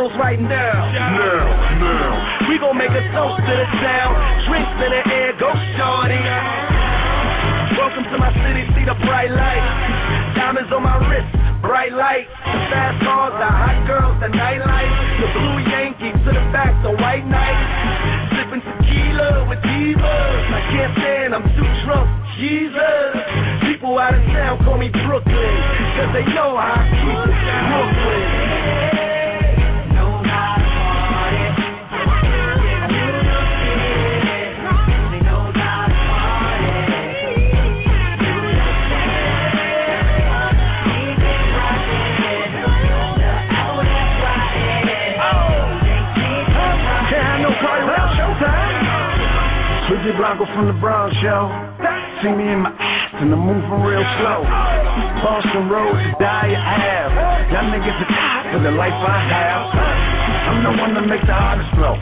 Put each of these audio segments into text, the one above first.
bottles right now. Now. We gon' make a toast to the town. Drinks in the air, go shorty. Welcome to my city, see the bright lights. Diamonds on my wrist, bright lights. The fast cars, the hot girls, the nightlife. The blue Yankee to the back, the white knight. Sipping tequila with divas. I can't stand, I'm too drunk, Jesus. People out of town call me Brooklyn, cause they know how I keep it Brooklyn. Switchy Blanco from the Bronx, yo. See me in my ass and I'm moving real slow. Boston Road to die have. Y'all niggas are tired for the life I have. I'm the one that makes the hardest flow.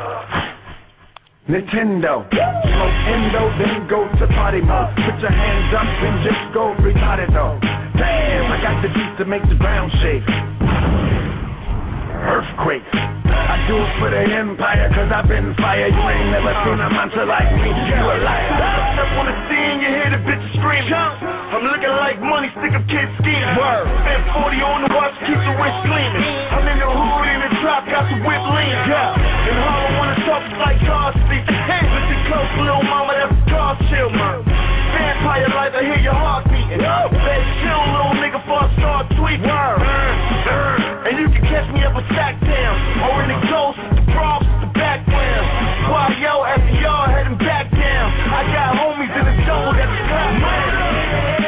Nintendo. Smoke endo, then go to party mode. Put your hands up and just go retarded though. Damn, I got the beat to make the ground shake. Earthquake. I do it for the empire, cause I've been fire. You ain't never seen a monster like me, you a liar. Step on the scene, you hear the bitches screaming. I'm looking like money, stick up kids scheming. Spent 40 on the watch, keep the wrist gleaming. I'm in the hood, in the drop, got the whip leaning. And Harlem wanna talk like God speak. Listen close, little mama, that's the car chill, man. Vampire life, I hear your heart beating. Better chill, little nigga, before I start tweeting. And you can catch me up a sack down, or in the ghost, the props, the background. While yo after y'all heading back down, I got homies in the jungle that's clap man.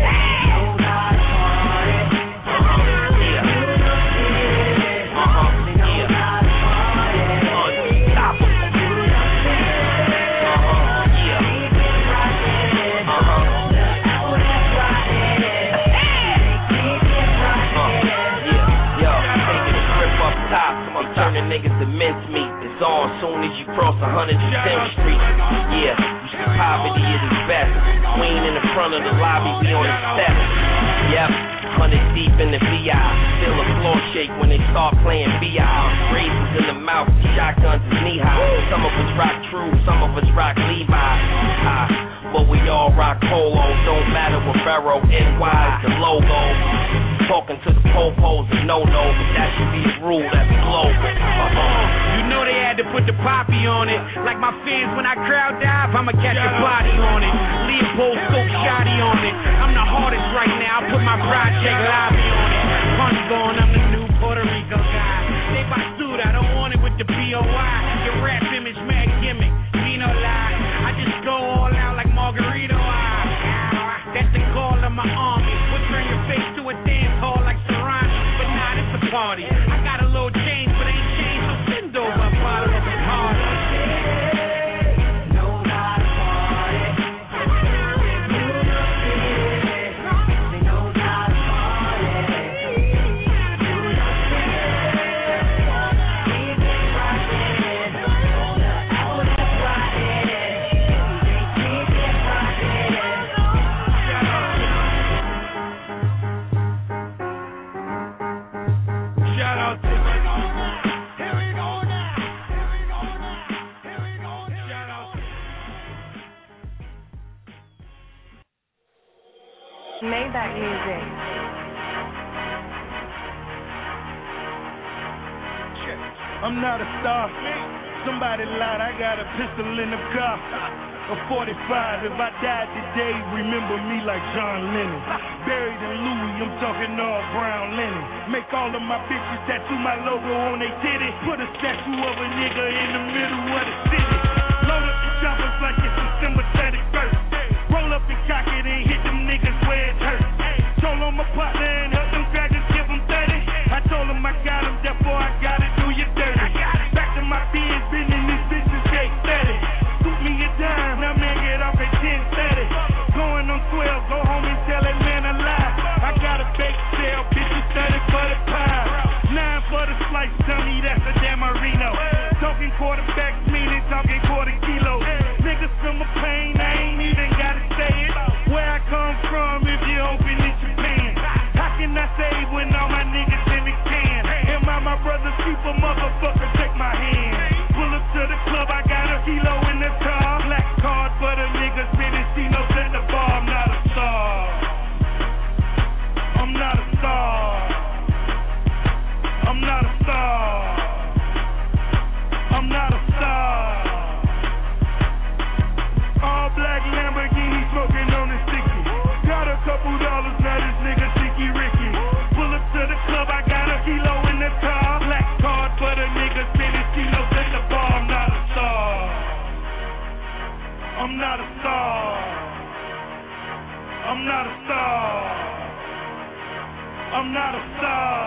Turning niggas to mincemeat. It's on soon as you cross 110th Street. Yeah, you see poverty at its best. Queen in the front of the lobby, be on the steps. Yep, 100 deep in the VI. Feel the floor shake when they start playing VI. Razors in the mouth, shotguns is knee high. Some of us rock True, some of us rock Levi. But we all rock Polo. Don't matter what Barrow, NY is the logo. Talking to the po-pos is no-no, but that should be a rule that's global. You know they had to put the poppy on it. Like my fans when I crowd dive, I'ma catch a body on it. Leopold scope shotty on it. I'm the hardest right now, I put my project lobby on it. Punch going, I'm the new Puerto Rico guy. They buy suit, I don't want it with the BOI. Your rap image, mad gimmick, Dino lie. I just go all out like Margarito. That's the call of my army. We'll turn your face to a dance hall like Serrano, but not it's a party. I got a little change, but ain't change, so send over a bottle of Bacardi. Made that music. I'm not a star. Somebody lied, I got a pistol in the car. A 45, if I died today, remember me like John Lennon. Buried in Louis, I'm talking all brown linen. Make all of my bitches tattoo my logo on they titty. Put a statue of a nigga in the middle of the city. Load up the choppers like it's December 31st. Roll up and cock it and hit them niggas where it hurts. Told on my partner and help them graduates, give them 30. I told him I got him, therefore I gotta do you dirty. Back to my biz, been in these bitches, they steady. Scoop me a dime, now man get off at 10:30. Going on 12, go home and tell that man a lie. I got a bake sale, bitches 30 for the pie. 9 for the slice, dummy, that's a damn Marino. Talking quarter She knows at the bar I'm not a star. I'm not a star. I'm not a star. I'm not a star.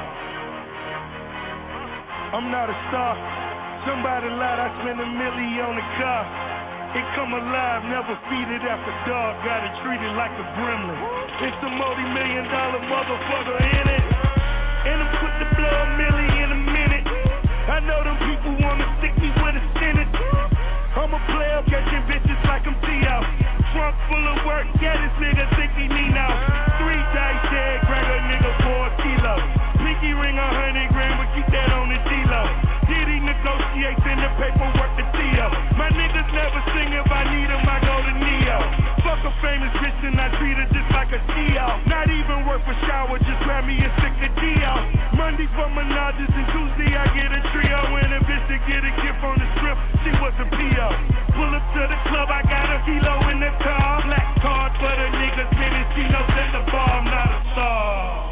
I'm not a star. Somebody lied, I spent $1 million on a car. It come alive, never feed it after dog. Got it treated like a gremlin. It's a multi-million-dollar motherfucker in it. And I'm quick to blow $1 million a minute. I know them people wanna stick me with a sentence. I'm a player catching bitches like I'm T.O. Trunk full of work, yeah, this nigga think he need now. 3 dice dead, grab a nigga for a kilo. Pinky ring 100 grand, but keep that on the D-Lo. Diddy negotiates in the paperwork to Theo. My niggas never sing, if I need him, I go to Neo. Fuck a famous bitch and I treat her just like a CEO. Not even worth a shower, just grab me a stick of Dio. Monday for menages and Tuesday I get a trio. And a bitch to get a gift on the strip, she was a P.O. Pull up to the club, I got a kilo in the car. Black card for the niggas, minutes, she knows at the bar. I'm not a star.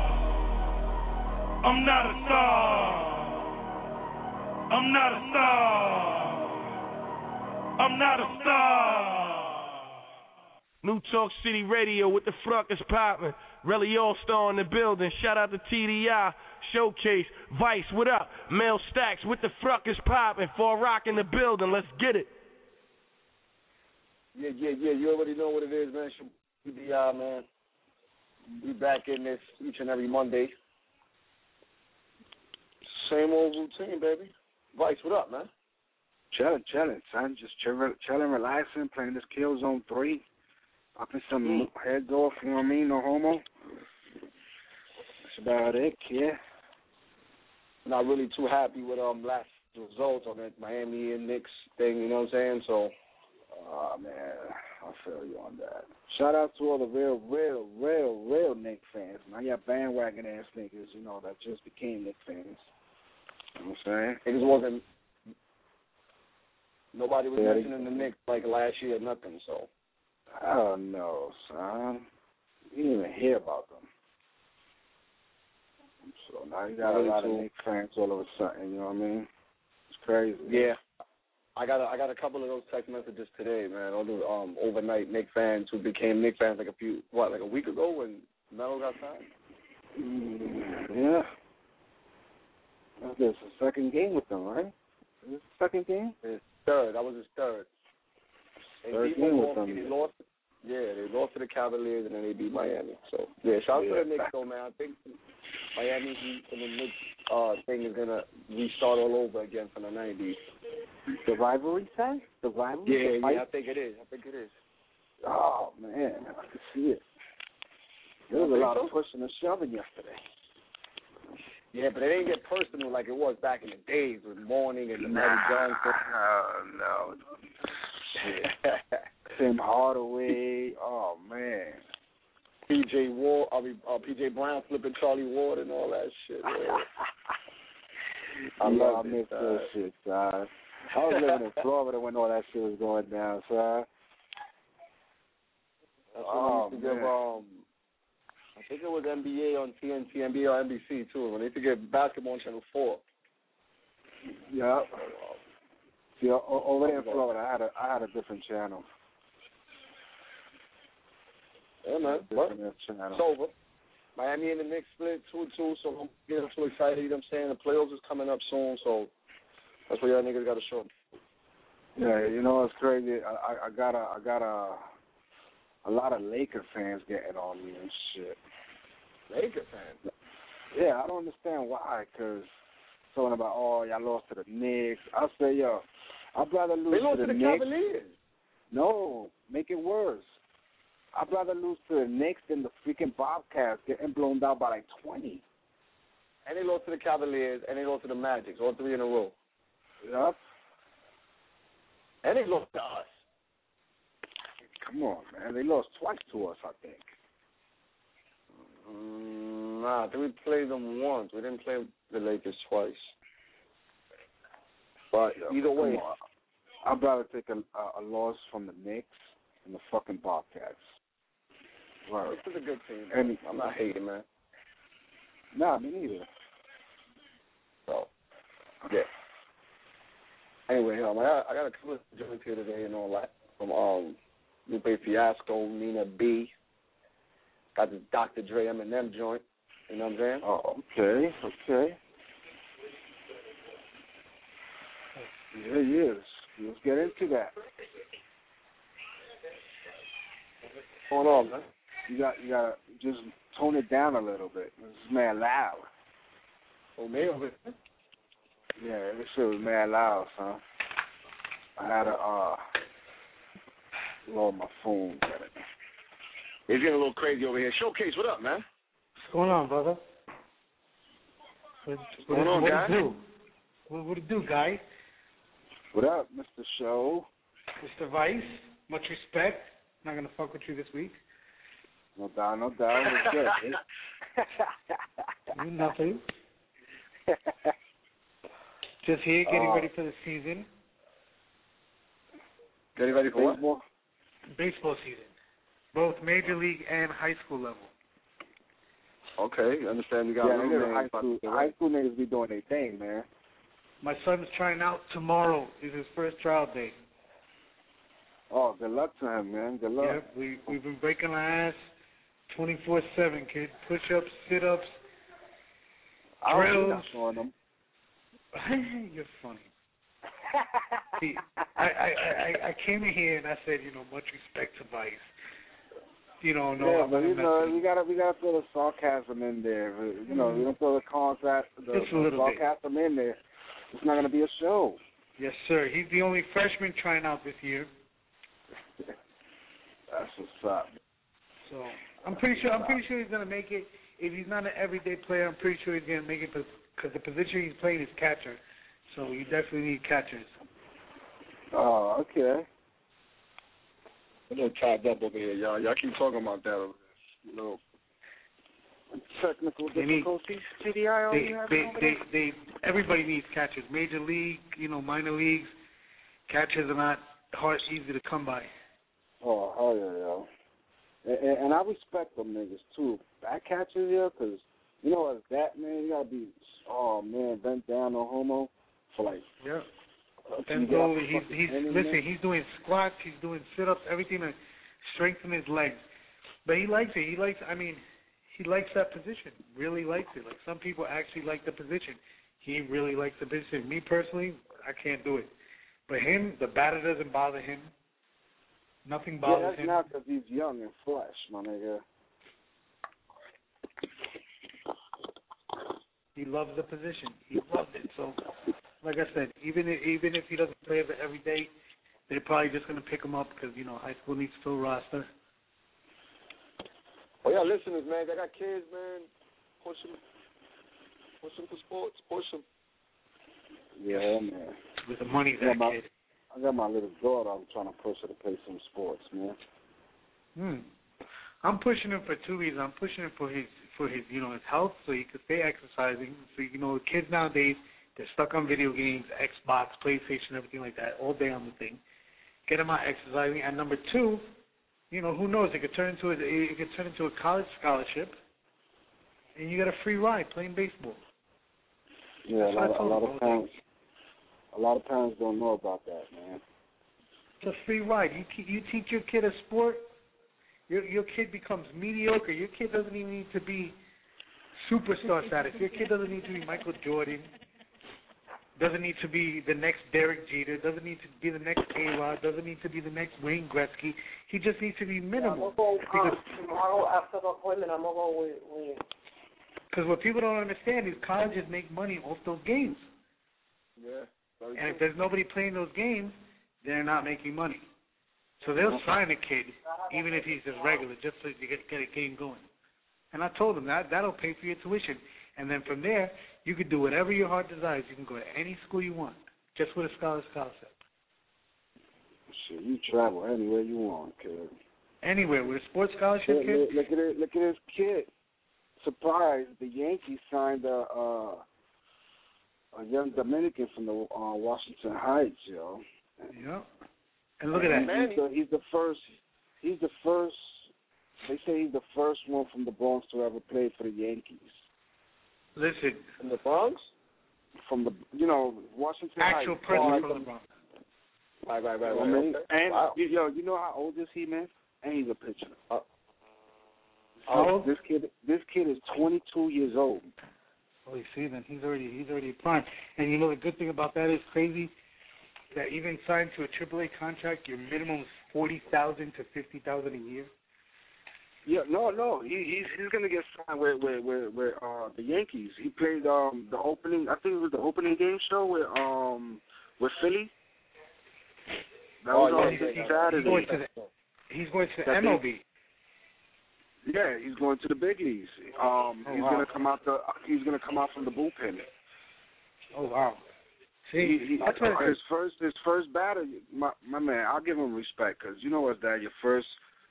I'm not a star. I'm not a star. I'm not a star. New Talk City Radio with the Fruck is poppin'. Relly All-Star in the building. Shout out to TDI, Showcase, Vice, what up? Mel Stacks with the Fruck is poppin'. For Rock in the building, let's get it. Yeah. You already know what it is, man. TDI, man. We back in this each and every Monday. Same old routine, baby. Vice, what up, man? Chilling, son. Just chilling, relaxing, playing this Killzone 3. Popping some heads off, you know what I mean? No homo. That's about it, yeah. Not really too happy with last results on that Miami and Knicks thing, you know what I'm saying? So, man, I feel you on that. Shout out to all the real Knicks fans. Now you have bandwagon ass niggas, you know, that just became Knicks fans. You know what I'm saying? It just wasn't. Nobody was mentioning the Knicks like last year, nothing. So I don't know, son. You didn't even hear about them. So now you got a lot of Knicks fans all of a sudden. You know what I mean? It's crazy. Yeah, I got a couple of those text messages today, man. All the overnight Knicks fans who became Knicks fans like a week ago when Melo got signed. Yeah. That's the second game with them, right? Is this the second game? His third. That was his third. Third game with them. They lost to the Cavaliers and then they beat Miami. So, yeah, shout out to the Knicks, though, man. I think Miami and the Knicks thing is going to restart all over again from the 90s. The rivalry, son? The rivalry? Yeah, I think it is. Oh, man, I can see it. There was a lot of pushing and shoving yesterday. Yeah, but it didn't get personal like it was back in the days with Mourning and Magic Johnson. No. Tim Hardaway. Oh, man. PJ Brown flipping Charlie Ward and all that shit. I miss that shit, son. I was living in Florida when all that shit was going down, son. That's what we used to give, I think it was NBA on TNT, NBA or NBC, too. When they used to give basketball on Channel 4. Yeah. See, over there in Florida, I had a different channel. Yeah, man. It's over. Miami and the Knicks split 2-2, so I'm getting too excited. You know what I'm saying? The playoffs is coming up soon, so that's what y'all niggas got to show. Yeah, you know, it's crazy. I got a lot of Laker fans getting on me and shit. Laker fans? Yeah, I don't understand why, because talking about, y'all lost to the Knicks. I say, yo, I'd rather lose to the Knicks. They lost to the Cavaliers. No, make it worse. I'd rather lose to the Knicks than the freaking Bobcats getting blown out by like 20. And they lost to the Cavaliers, and they lost to the Magic, all 3 in a row. Yep. And they lost to us. Come on, man. They lost twice to us, I think. Nah, I think we played them once. We didn't play the Lakers twice. But either way, I'd rather take a loss from the Knicks than the fucking Bobcats. Right. This is a good team. And I'm not hating, man. Nah, me neither. So, yeah. Anyway, I got a couple of joints here today and all that from Lupe Fiasco, Nina B. Got the Dr. Dre Eminem joint. You know what I'm saying? Oh, okay. Yeah, yes. Let's get into that. What's going on, man? You gotta just tone it down a little bit. It's mad loud. Oh, me over here? Yeah, this shit was mad loud, son. I gotta lower my phone. It's getting a little crazy over here. Showcase, what up, man? What's going on, brother? What's going on, guy? What it do, guy? What up, Mr. Show? Mr. Vice, much respect. Not gonna fuck with you this week. No doubt. What's good? Nothing. Just here, getting ready for the season. Getting ready for baseball? Baseball season. Both major league and high school level. Okay, you understand we got high school niggas be doing their thing, man. My son's trying out tomorrow. Is his first trial day. Oh, good luck to him, man. Good luck. Yep, we've been breaking our ass 24/7, kid. Push-ups, sit-ups, drills. On them. You're funny. See, I came in here and I said, much respect to Vice. But we gotta throw the sarcasm in there. We don't throw the sarcasm in there. It's not gonna be a show. Yes, sir. He's the only freshman trying out this year. That's what's up. So I'm pretty sure he's gonna make it. If he's not an everyday player, I'm pretty sure he's gonna make it because the position he's playing is catcher. So you definitely need catchers. Oh, okay. A little tied up over here, y'all. Y'all keep talking about that over there. Technical difficulties. Everybody needs catchers. Major league, minor leagues. Catchers are not easy to come by. Oh, hell yeah. And I respect them niggas too. Back catchers, yeah, because as that man, you gotta be, bent down no homo for like. Yeah. Benzo, he's doing squats, he's doing sit-ups, everything to strengthen his legs. But he likes it. He likes that position. Really likes it. Like some people actually like the position. He really likes the position. Me personally, I can't do it. But him, the batter doesn't bother him. Nothing bothers him. Yeah, that's not because he's young and fresh, my nigga. He loves the position. He loves it. So, like I said, even if he doesn't play it every day, they're probably just going to pick him up because, high school needs to fill roster. Oh, y'all listeners, man. I got kids, man. Push them for sports. Push them. Yeah, man. With the money, kid. I got my little daughter. I'm trying to push her to play some sports, man. I'm pushing him for two reasons. I'm pushing him for his his health, so he could stay exercising. So kids nowadays, they're stuck on video games, Xbox, PlayStation, everything like that, all day on the thing. Get him out exercising. And number two, who knows? It could turn into a college scholarship, and you got a free ride playing baseball. Yeah, a lot of parents don't know about that, man. It's a free ride. You teach your kid a sport, your kid becomes mediocre. Your kid doesn't even need to be superstar status. Your kid doesn't need to be Michael Jordan. Doesn't need to be the next Derek Jeter. Doesn't need to be the next A-Rod. Doesn't need to be the next Wayne Gretzky. He just needs to be minimal. Tomorrow after the appointment, I'm going to go with. Because what people don't understand is colleges make money off those games. Yeah. And if there's nobody playing those games, they're not making money. So they'll sign a kid, even if he's just regular, just so you get a game going. And I told them that'll pay for your tuition. And then from there, you can do whatever your heart desires. You can go to any school you want, just with a scholarship. Shit, you travel anywhere you want, kid. Anywhere with a sports scholarship, kid. Look at this kid. Surprised the Yankees signed a young Dominican from the Washington Heights, yo. Yeah. And look at that. He's the first. They say he's the first one from the Bronx to ever play for the Yankees. Listen. In the Bronx? from the Washington actual Heights. person from the Bronx. Right. And Wow. you know how old is he, man? And he's a pitcher. Oh, this kid is 22 years old. Oh, you see, then he's already prime. And you know the good thing about that is crazy that even signed to a AAA contract, your minimum is $40,000 to $50,000 a year. Yeah, no, he's gonna get signed with the Yankees. He played the opening. I think it was the opening game show with Philly. That was on Saturday. He's going to the MLB. Yeah, he's going to the big leagues. Gonna come out he's gonna come out from the bullpen. Oh wow! See, his first batter, my man. I'll give him respect because you know what's that? Your first,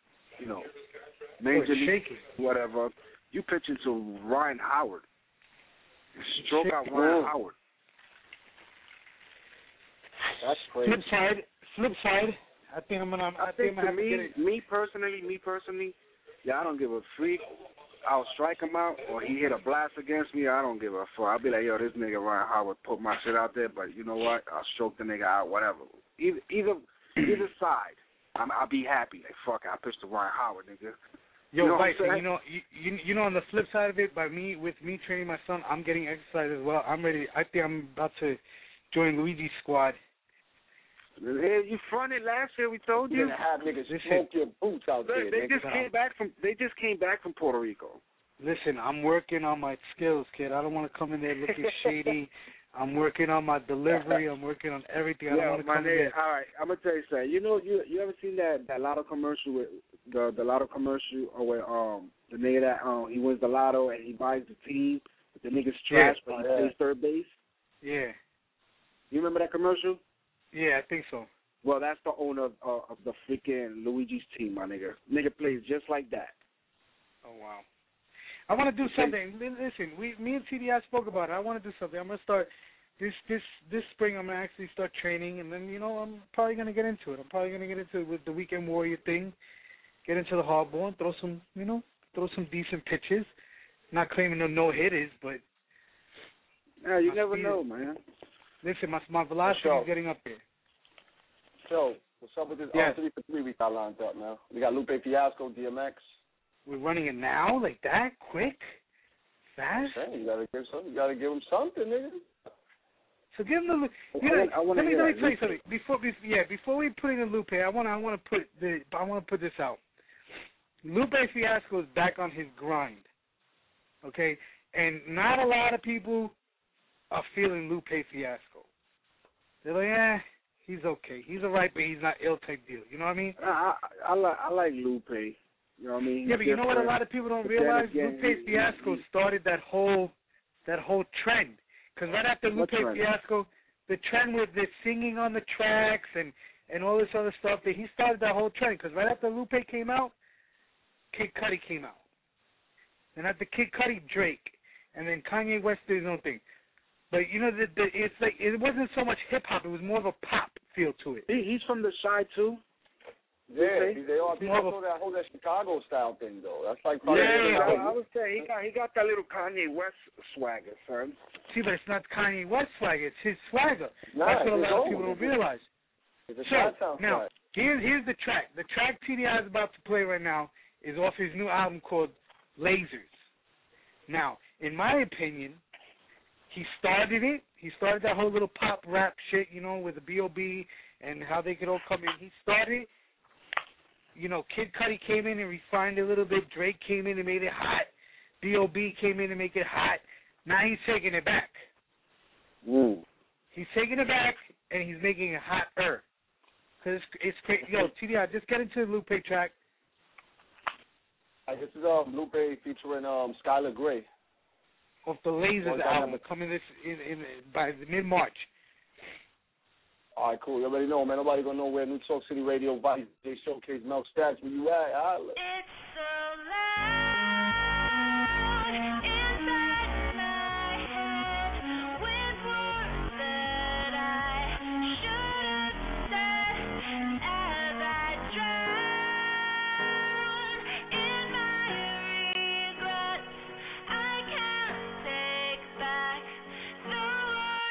major league, whatever. You pitching to Ryan Howard. Stroke out Ryan Howard. That's crazy. Flip side. I think I'm gonna. I think to me personally. Yeah, I don't give a freak. I'll strike him out, or he hit a blast against me. I don't give a fuck. I'll be like, yo, this nigga Ryan Howard put my shit out there, but you know what? I'll stroke the nigga out, whatever. Either side, I'll be happy. Like, fuck, I pitched to Ryan Howard, nigga. Yo, Bison, you know, on the flip side of it, with me training my son, I'm getting exercise as well. I'm ready. I think I'm about to join Luigi's squad. Hey, you fronted last year. We told you. You're gonna have niggas smoke your boots out there. They just came back from Puerto Rico. Listen, I'm working on my skills, kid. I don't want to come in there looking shady. I'm working on my delivery. I'm working on everything. I don't want to come in there. All right, I'm gonna tell you something. You ever seen that lotto commercial with the lotto commercial where the nigga that he wins the lotto and he buys the team, but the nigga's trash, but he plays third base. Yeah. You remember that commercial? Yeah, I think so. Well, that's the owner of the freaking Luigi's team, my nigga. Nigga plays just like that. Oh, wow. I want to do something. Listen, me and TDI spoke about it. I want to do something. I'm going to start this spring. I'm going to actually start training, and then, I'm probably going to get into it. I'm probably going to get into it with the Weekend Warrior thing, get into the hardball and throw some decent pitches. Not claiming no-hitters, but... Yeah, you never know, man. Listen, my velocity is getting up there. So, what's up with this 3 for 3 we got lined up now? We got Lupe Fiasco, DMX. We're running it now, like that, quick, fast. Okay, you gotta give him something, nigga. So give him the. Let me tell you something. Before we put in the Lupe, I want to put this out. Lupe Fiasco is back on his grind. Okay, and not a lot of people are feeling Lupe Fiasco. They're like, he's okay. He's all right, but he's not ill type deal. You know what I mean? I like Lupe. You know what I mean? Yeah, but you know what a lot of people don't realize? Lupe Fiasco started that whole trend. Because right after Lupe Fiasco, the trend with the singing on the tracks and all this other stuff, he started that whole trend. Because right after Lupe came out, Kid Cudi came out. And after Kid Cudi, Drake. And then Kanye West did his own thing. But it's like it wasn't so much hip hop; it was more of a pop feel to it. He's from the Chi too. Yeah, they also that Chicago style thing though. That's like I would say he got that little Kanye West swagger, son. See, but it's not Kanye West swagger; it's his swagger. That's what a lot of people don't realize. So now here's the track. The track TDI is about to play right now is off his new album called Lasers. Now, in my opinion, he started it. He started that whole little pop rap shit, with the B.O.B. and how they could all come in. He started it. Kid Cudi came in and refined it a little bit. Drake came in and made it hot. B.O.B. came in and make it hot. Now he's taking it back. He's taking it back, and he's making it hotter. Because it's crazy. Yo, TDI, just get into the Lupe track. This is Lupe featuring Skylar Grey. Of the Lasers album coming by mid-March. All right, cool. You already know, man. Nobody gonna know where New Talk City Radio Vice Day Showcase Mel Stats. Where you at? Holla. It's so loud inside my head with words that I should have said as I drown in my regrets. I can't take back the words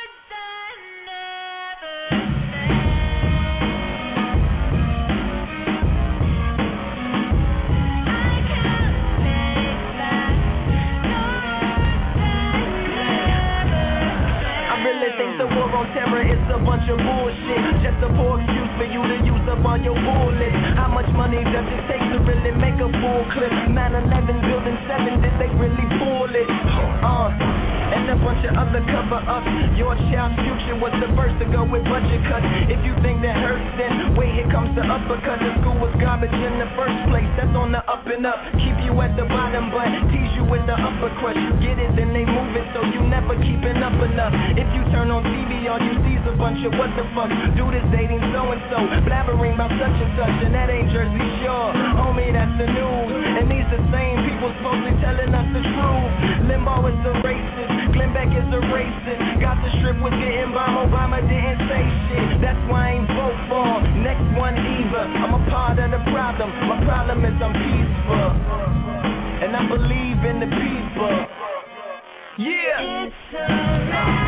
bunch of bullshit. Just a poor excuse for you to use up all your bullets. How much money does it take to really make a full clip? 9/11 building 7, did they really pull it? And a bunch of other cover-ups. Your child's future was the first to go with budget cuts. If you think that hurts, then wait, here comes the uppercut. The school was garbage in the first place. That's on the up and up. Keep you at the bottom, but tease you with the uppercut. You get it, then they move it, so you never keeping up enough. If you turn on TV, all you see is a bunch of what the fuck. Do this dating so-and-so, blabbering about such and such, and that ain't Jersey Shore. Homie, that's the news. And these the same people supposed to be telling us the truth. Limbaugh is a racist. Glenn Beck is a racist. Got the strip was getting bombed. Obama didn't say shit. That's why I ain't vote for next one either. I'm a part of the problem. My problem is I'm peaceful, and I believe in the people. Yeah. It's alright.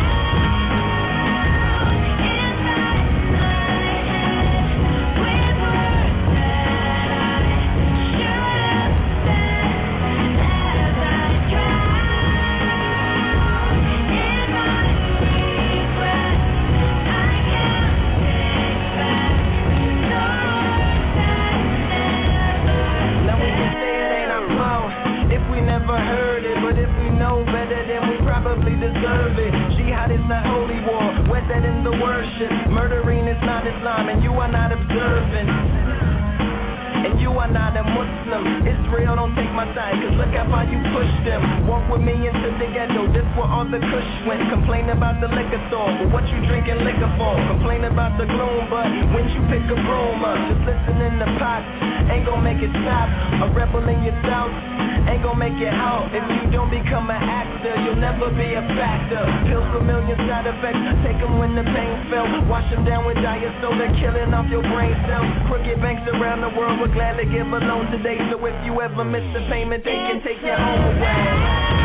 Deserve it. Jihad is not holy war. Wear that in the worship. Murdering is not Islam, and you are not observant. And you are not a Muslim. Israel, don't take my side, cause look how far you pushed them. Walk with me into the ghetto, this where all the kush went. Complain about the liquor store, but what you drinking liquor for? Complain about the gloom, but when you pick a broom up, just listen in the pot, ain't gon' make it stop. A rebel in your thoughts ain't gon' make it out. If you don't become an actor, you'll never be a factor. Pills with million side effects, take them when the pain felt. Wash them down with diet soda, killing off your brain cells. Crooked banks around the world will gladly give a loan today. So if you ever miss the payment, they can take your home away.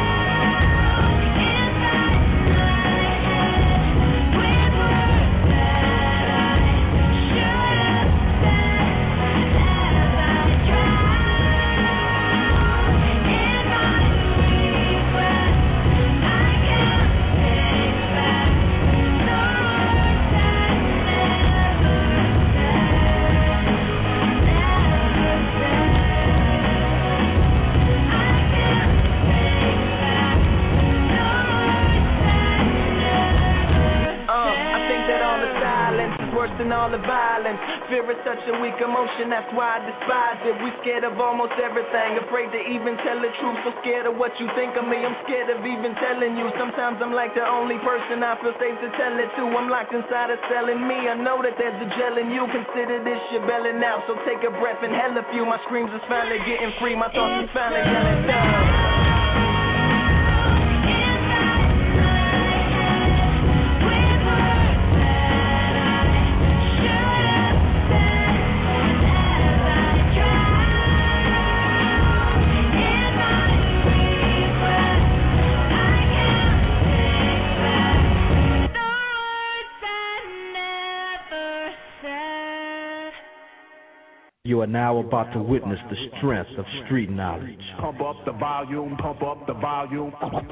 And all the violence, fear is such a weak emotion, that's why I despise it. We scared of almost everything, afraid to even tell the truth. So scared of what you think of me, I'm scared of even telling you. Sometimes I'm like the only person I feel safe to tell it to. I'm locked inside a cell in me, I know that there's a gel in you. Consider this your belling out, so take a breath and hell a few. My screams is finally getting free, my thoughts is finally yelling down. You are now about to witness the strength of street knowledge. Pump up the volume, pump up the volume.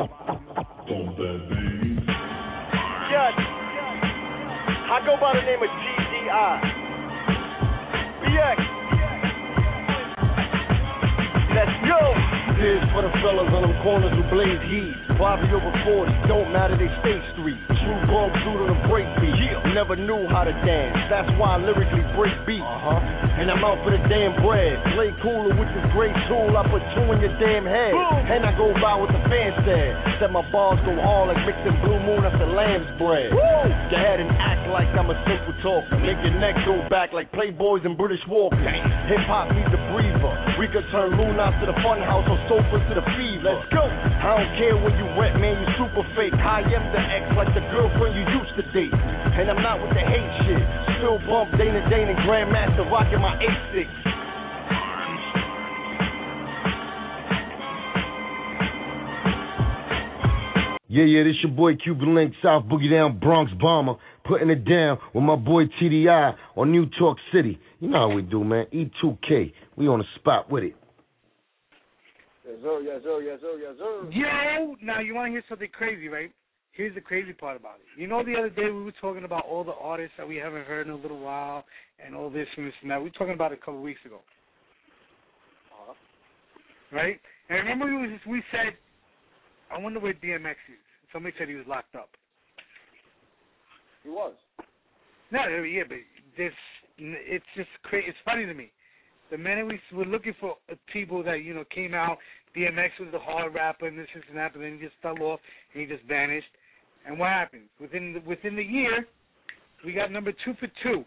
Yes, I go by the name of GDI. BX. Let's go. This for the fellas on them corners who blaze heat. Bobby over 40, don't matter, they stay street. True bump through to the break beat. Never knew how to dance, that's why I lyrically break beats. And I'm out for the damn bread. Play cooler with this great tool, I put two in your damn head. And I go by what the fans said. Said my bars go hard like mixing Blue Moon after lamb's bread. Go ahead and act like I'm a simple talker. Make your neck go back like Playboys and British Walkers. Hip hop needs a breather. We could turn Luna to the fun house or sofas to the fever. Let's go. I don't care when you wet, man, you super fake. I am the ex like the girlfriend you used to date. And I'm not with the hate shit. Still bump Dana and Grandmaster rocking my 8-6. Yeah, this your boy Cuban Link, South Boogie Down, Bronx Bomber, putting it down with my boy TDI on New Talk City. You know how we do, man. E2K, we on the spot with it. Yes, sir, yes, sir, yes, sir, yes, sir. Yo, now you want to hear something crazy, right? here's the crazy part about it. You know, the other day we were talking about all the artists that we haven't heard in a little while and all this and this and that. We were talking about it a couple of weeks ago. Right? And remember we said, I wonder where DMX is. Somebody said he was locked up. He was. No, yeah, but it's just crazy. It's funny to me. The minute we were looking for people that, you know, came out, DMX was the hard rapper and this and that, but then he just fell off and he just vanished. And what happens? Within the year, we got number 2 for 2.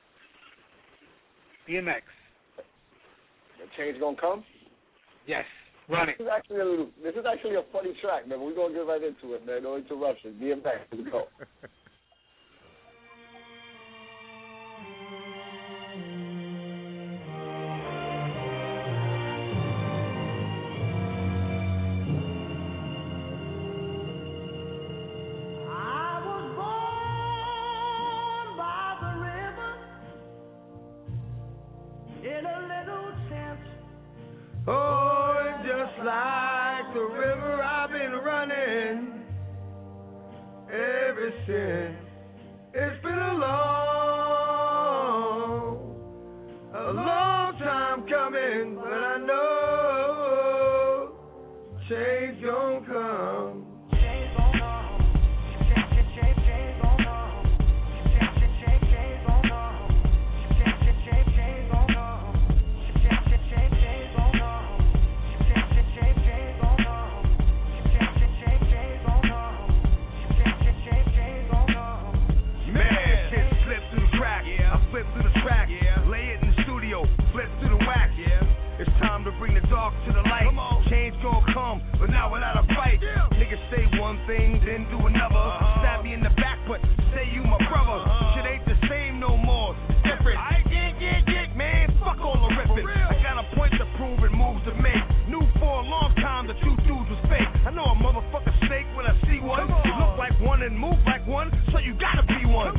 DMX. The change gonna come? Yes. Run it. This is actually a funny track, man. We're gonna get right into it, man. No interruption. DMX, let's go. It's been a long time coming, but I know change gon' come. Bring the dark to the light. Change gon' come, but not without a fight. Niggas say one thing, then do another. Stab me in the back, but say you my brother. Shit ain't the same no more. It's different. Man, fuck all the ripping. I got a point to prove and moves to make. Knew for a long time the two dudes was fake. I know a motherfucker snake when I see one. You look like one and move like one, so you gotta be one.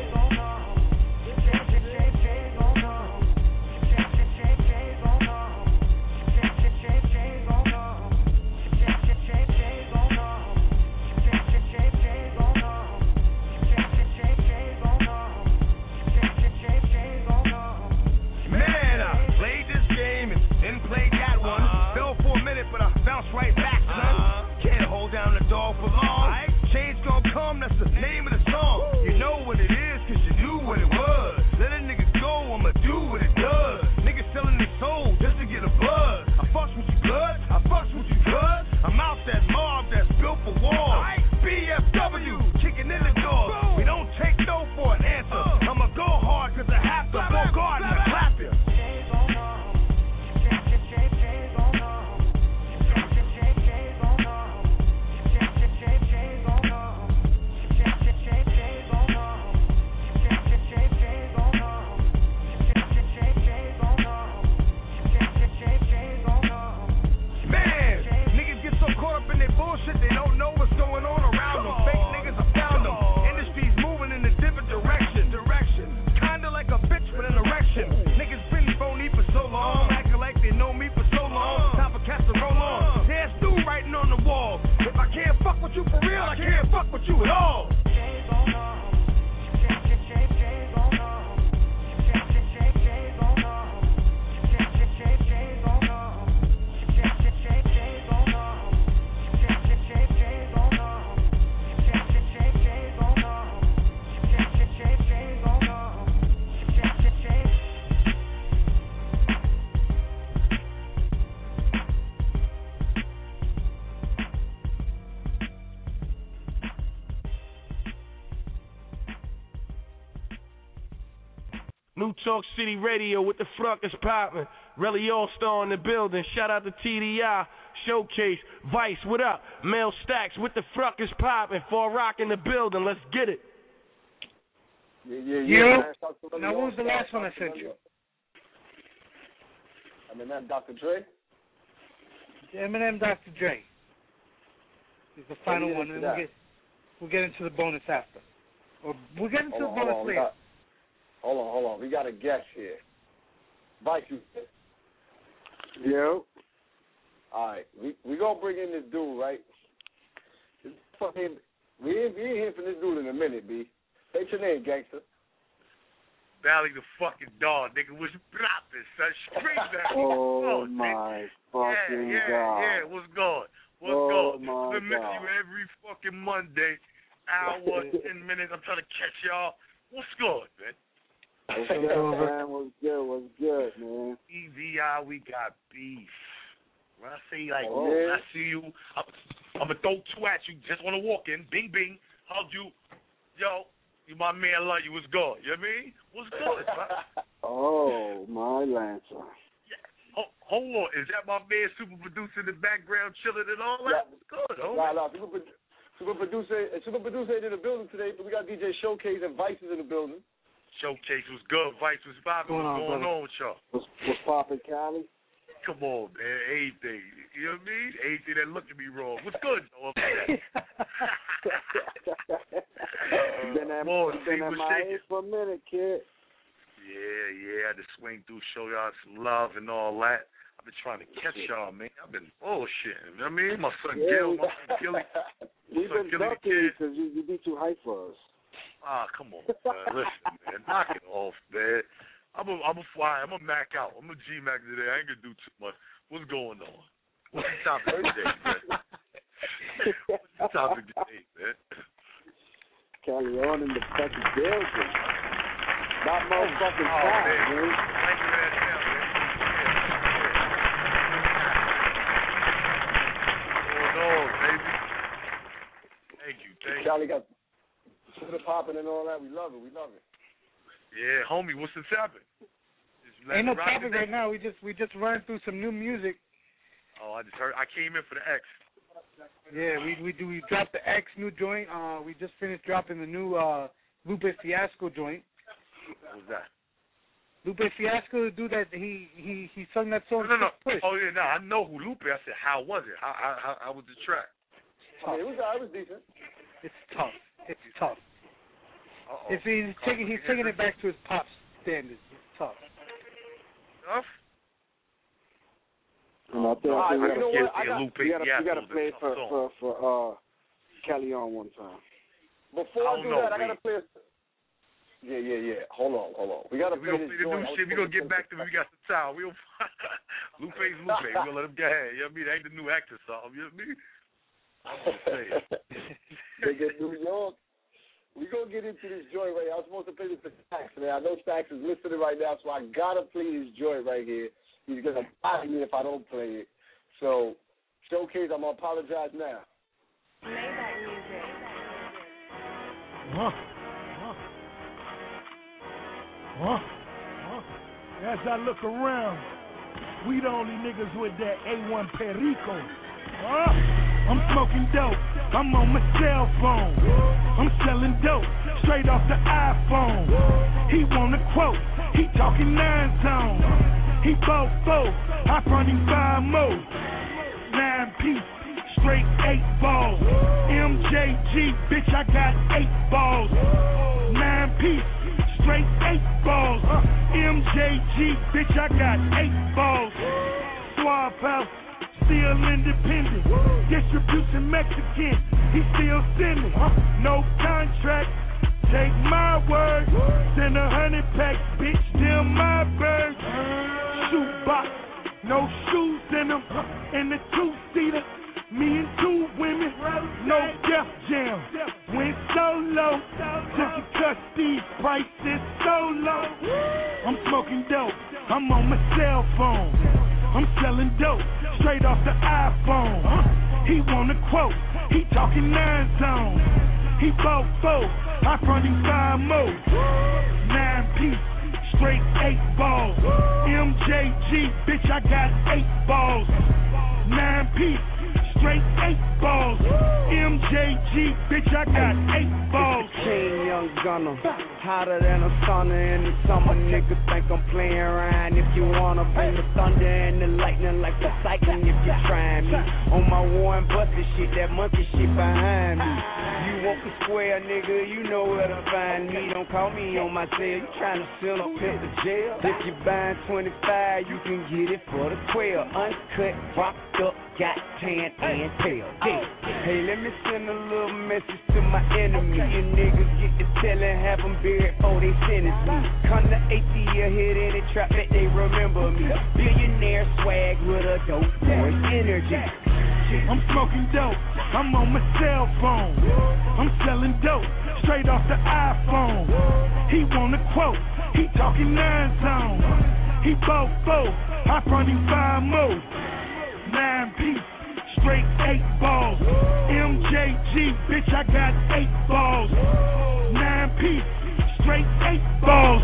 Right back, son. Can't hold down the door for long. Change gon' come, that's the name of the song. You know what it is, cause you knew what it was. Let a nigga go, I'ma do what it does. Niggas selling their soul just to get a buzz. I fucks with you good, I fucks with you good. I'm out that mob that's built for war. BFW, kicking in the door. We don't take no for an answer. I'ma go hard cause I have to. Go guard and I clap you. They don't know what's going on around them. Fake niggas have found them. Industry's moving in a different direction. Kinda like a bitch with an erection. Niggas been phony for so long, acting like they know me for so long. Time for cats to roll on. There's new writing on the wall. If I can't fuck with you for real, I can't fuck with you at all. New Talk City Radio with the Fruck is poppin'. Relly All-Star in the building. Shout out to TDI. Showcase. Vice, what up? Mel Stacks with the Fruck is poppin'. For Rock in the building. Let's get it. Yeah. Now, what was the last one I sent you? Eminem, Dr. Dre? Eminem, Dr. Dre is the final one, and we'll get into the bonus after. Or we'll get into the bonus later. Hold on. We got a guest here. Vice, you. Yo. All right. We gonna bring in this dude, right? We ain't hearing from this dude in a minute, B. Say your name, gangster. Valley the fucking dog, nigga, was dropping, son. Straight down. Oh, my fucking God. Yeah, what's good? What's good? I've been missing you every fucking Monday, hour, 10 minutes. I'm trying to catch y'all. What's good, man? What's good, man? What's good, man? EVI, we got beef. When I say, like, when I see you, I'm going to throw two at you. Just want to walk in. Bing, bing. Hug you. Yo. You my man, love you. What's good? You know what I mean? What's good, son? Oh, my Lancer. Yeah. Hold on. Is that my man, super producer in the background, chilling and all that? What's good? Nah, super producer in the building today, but we got DJ Showcase and Vices in the building. Showcase was good. Vice was popping. What's going on with y'all? What's popping, Cali? Come on, man. Anything. You know what I mean? Anything that look at me wrong. What's good, though? Been at my age for a minute, kid. Yeah. I had to swing through, show y'all some love and all that. I've been trying to catch y'all, man. I've been bullshitting. You know what I mean? My son Gil, my son Gilly. We've been ducking because you be too hype for us. Come on, man. Listen, man. Knock it off, man. I'm a fly. I'm a Mac out. I'm a G-Mac today. I ain't going to do too much. What's going on? What's the topic today, man? What's the topic today, man? Carry on in the fucking building. Not motherfucking time, man. Thank you, man. What's going on, baby? Thank you. Charlie got the popping and all that. We love it. Yeah, homie, what's the topic? Ain't no topic right now. We just run through some new music. Oh, I just heard. I came in for the X. Yeah, we dropped the X new joint. We just finished dropping the new Lupe Fiasco joint. What was that? Lupe Fiasco, the dude that he sung that song. No. Push. Oh yeah, no, I know who Lupe. I said, how was it? How was the track? It was decent. It's tough. Uh-oh. If he's taking it back to his pop standards. It's tough. Tough? And I think we gotta play it for Kelly on one time. Before I do that, I gotta play. Yeah. Hold on. We gotta play this. We gonna get back to it. We got some time. Lupe's Lupe. We gonna let him get ahead. You know what I mean? That ain't the new actor song. You know what I mean? I'm just saying. Nigga, New York. We gonna get into this joint right here. I was supposed to play this for Stax, man. I know Stax is listening right now, so I gotta play this joint right here. He's gonna bother me if I don't play it. So, Showcase, I'm gonna apologize now. As I look around, we the only niggas with that A1 Perico. I'm smoking dope, I'm on my cell phone. I'm selling dope, straight off the iPhone. He want a quote, he talking 9 zone. He bought 4, I front him 5 more. 9-piece, straight 8 balls. MJG, bitch, I got 8 balls. 9-piece, straight 8 balls. MJG, bitch, I got 8 balls. Swab House, still independent. Distribution Mexican, he still sending. No contract, take my word. Send 100 packs, bitch, them my birds. Shoebox, no shoes in them. In the 2-seater, me and 2 women. No Def Jam, went solo. Just because these prices so low. I'm smoking dope, I'm on my cell phone. I'm selling dope, straight off the iPhone. He want a quote, he talking 9 zone. He bought 4, I front him 5 more. 9-piece, straight 8 balls. MJG, bitch, I got 8 balls. 9-piece, straight 8 balls. MJG, bitch, I got 8 balls. King Young Gunner, hotter than a sauna in the summer. Niggas think I'm playing around. If you wanna bring the thunder and the lightning like the cycling, if you trying me on my Warren Buffett shit, that monkey shit behind me. You want the square, nigga, you know where to find me. Don't call me on my cell, you trying to send a pimp to jail. If you buying 25, you can get it for the 12. Uncut, rocked up, got tan and tail. Hey, let me send a little message to my enemy. You niggas get to tellin', have them buried before they sentence me. Come to 80 year hit in the trap that they remember me. Billionaire swag with a dope boy energy. I'm smoking dope, I'm on my cell phone. I'm selling dope, straight off the iPhone. He want a quote, he talking 9 zone. He bought 4, I brought him 5 more. 9 piece, straight 8 balls. MJG, bitch, I got 8 balls. 9 piece, straight 8 balls.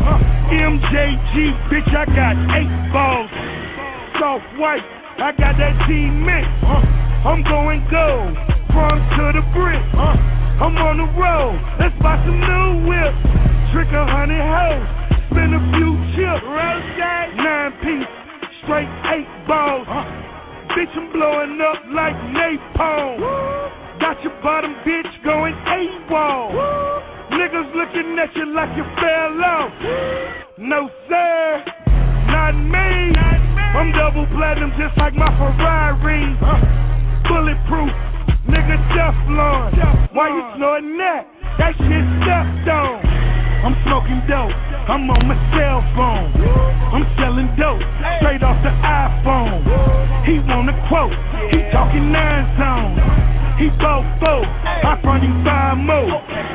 MJG, bitch, I got 8 balls. Soft white, I got that G-Mix. I'm going gold, from to the brick. I'm on the road, let's buy some new whips. Trick 100 hoes, spin a few chips. 9 piece, straight 8 balls. Bitch, I'm blowing up like napalm. Got your bottom bitch going AWOL. Niggas looking at you like you fell off. No sir, not me. I'm double platinum just like my Ferrari. Bulletproof, nigga Teflon. Why you snorting that? That shit stepped on. I'm smoking dope, I'm on my cell phone. I'm selling dope, straight off the iPhone. He want a quote, he talking 9 zone. He bought 4, I brought him 5 more.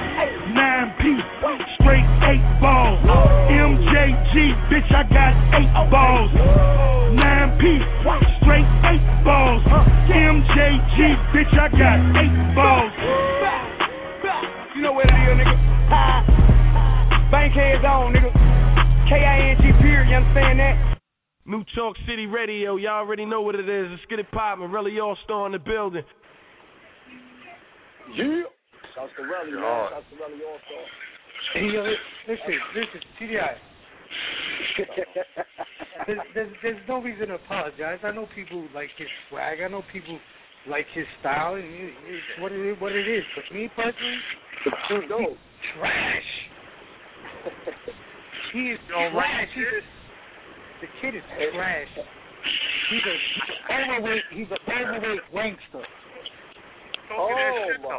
9 piece, straight 8 balls. MJG, bitch, I got 8 balls. 9 piece, straight 8 balls. MJG, bitch, I got 8 balls. You know what it is, nigga? Bankheads on, nigga. King period, you understand that? New Talk City Radio, y'all already know what it is. Let's get it poppin'. Relly All-Star in the building. Yeah. Shouts to Relly, man. Shouts to Relly All-Star. Hey, listen, TDI. There's no reason to apologize. I know people like his swag. I know people like his style. And it's what it is. But me personally, he's trash. He is trash. The kid is trash. He's an overweight gangster. Oh my.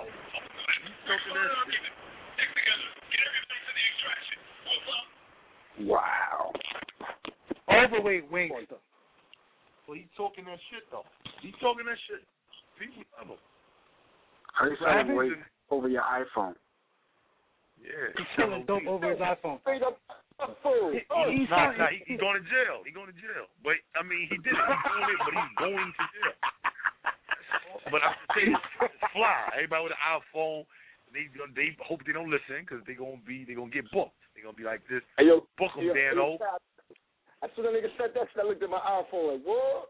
Wow. Overweight gangster. Well, he's talking that shit though. He's talking that shit. People love him. How you selling weight over your iPhone? Yeah. He's selling dope over his iPhone. He's going to jail. He's going to jail. But I mean, he did it. He's doing it, but he's going to jail. But I'm saying, it's fly. Everybody with an iPhone, they hope they don't listen because they're gonna get booked. They're gonna be like this. Hey, yo, book them, Dano. I saw that nigga said that. I looked at my iPhone like, what?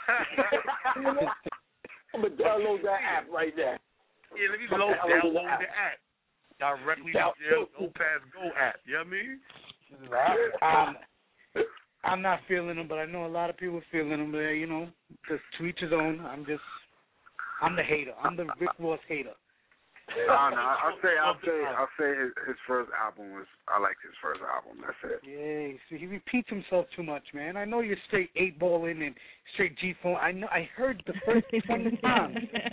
I'm gonna download that app right now. Yeah, let me download the app directly to jail. Go Pass Go app. You know what I mean? I'm not feeling them, but I know a lot of people feeling them. But you know, just to each his own. I'm the hater. I'm the Rick Ross hater. No, I'll say his first album was. I liked his first album. That's it. Yeah, see, he repeats himself too much, man. I know you're straight 8-balling and straight G-phone. I heard the first 20 times.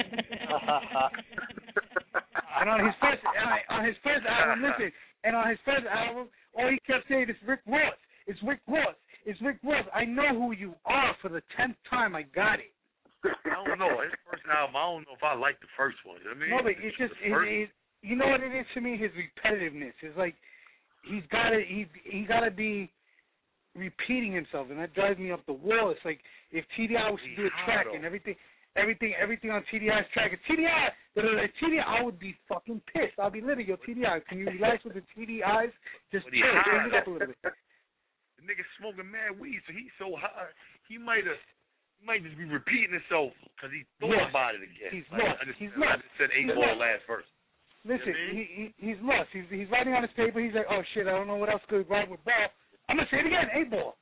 And on his first album, listen. And on his first album, all he kept saying is Rick Ross. It's Rick Ross. It's Rick Ross. I know who you are. For the 10th time, I got it. I don't know. His first album, I don't know if I like the first one. You know what I mean? No, but it's just, you know what it is to me? His repetitiveness. It's like he's got to be repeating himself, and that drives me up the wall. It's like if TDI was to do a track and everything on TDI's track, if TDI, I would be fucking pissed. I'll be living, yo, TDI, can you relax with the TDIs? Just chill, change it up a little bit. The nigga smoking mad weed, so he's so high, he might just be repeating himself because he thought about it again. He's lost. I just said 8-ball last verse. Listen, he's lost. He's writing on his paper. He's like, oh shit, I don't know what else could rhyme with ball. I'm gonna say it again, 8-ball.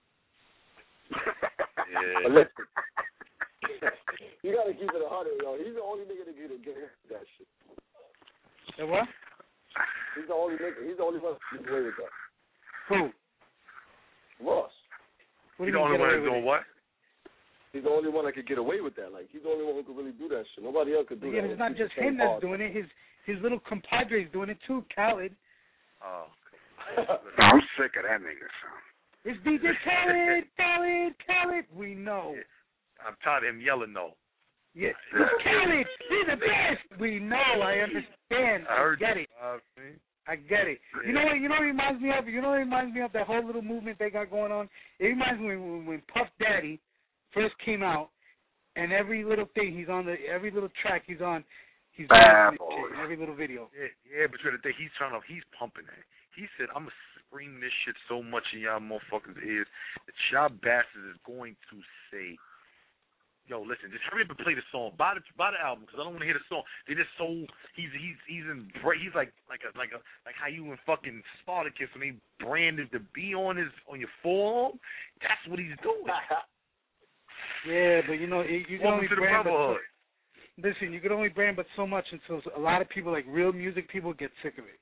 Yeah. You gotta keep it 100, yo. He's the only nigga that can get that shit. The what? He's the only nigga. He's the only one that can get away with that. Who? Ross. He's the only one that's doing what? He's he's the only one that could get away with that. Like, he's the only one who could really do that shit. Nobody else could do that. Yeah, it's not just him that's doing it. His little compadre's doing it too, Khaled. Oh. I'm sick of that nigga, son. It's DJ Khaled. We know. Yeah. I'm tired of him yelling though. Yeah, Khaled, he's the best. We know. I understand. I get it. I get it. Yeah. You know what it reminds me of? That whole little movement they got going on? It reminds me when Puff Daddy first came out, and every little thing every little track he's on, he's bad boy. Every little video. Yeah, but the thing, he's pumping that. He said, I'm going to scream this shit so much in y'all motherfuckers' ears that y'all bastards is going to say, yo, listen, just hurry up and play the song. Buy the album, because I don't want to hear the song. They just so he's like how you in fucking Spartacus when they branded the B on your forearm. That's what he's doing. Yeah, but you can only brand. Listen, you can only brand but so much until a lot of people, like real music people, get sick of it.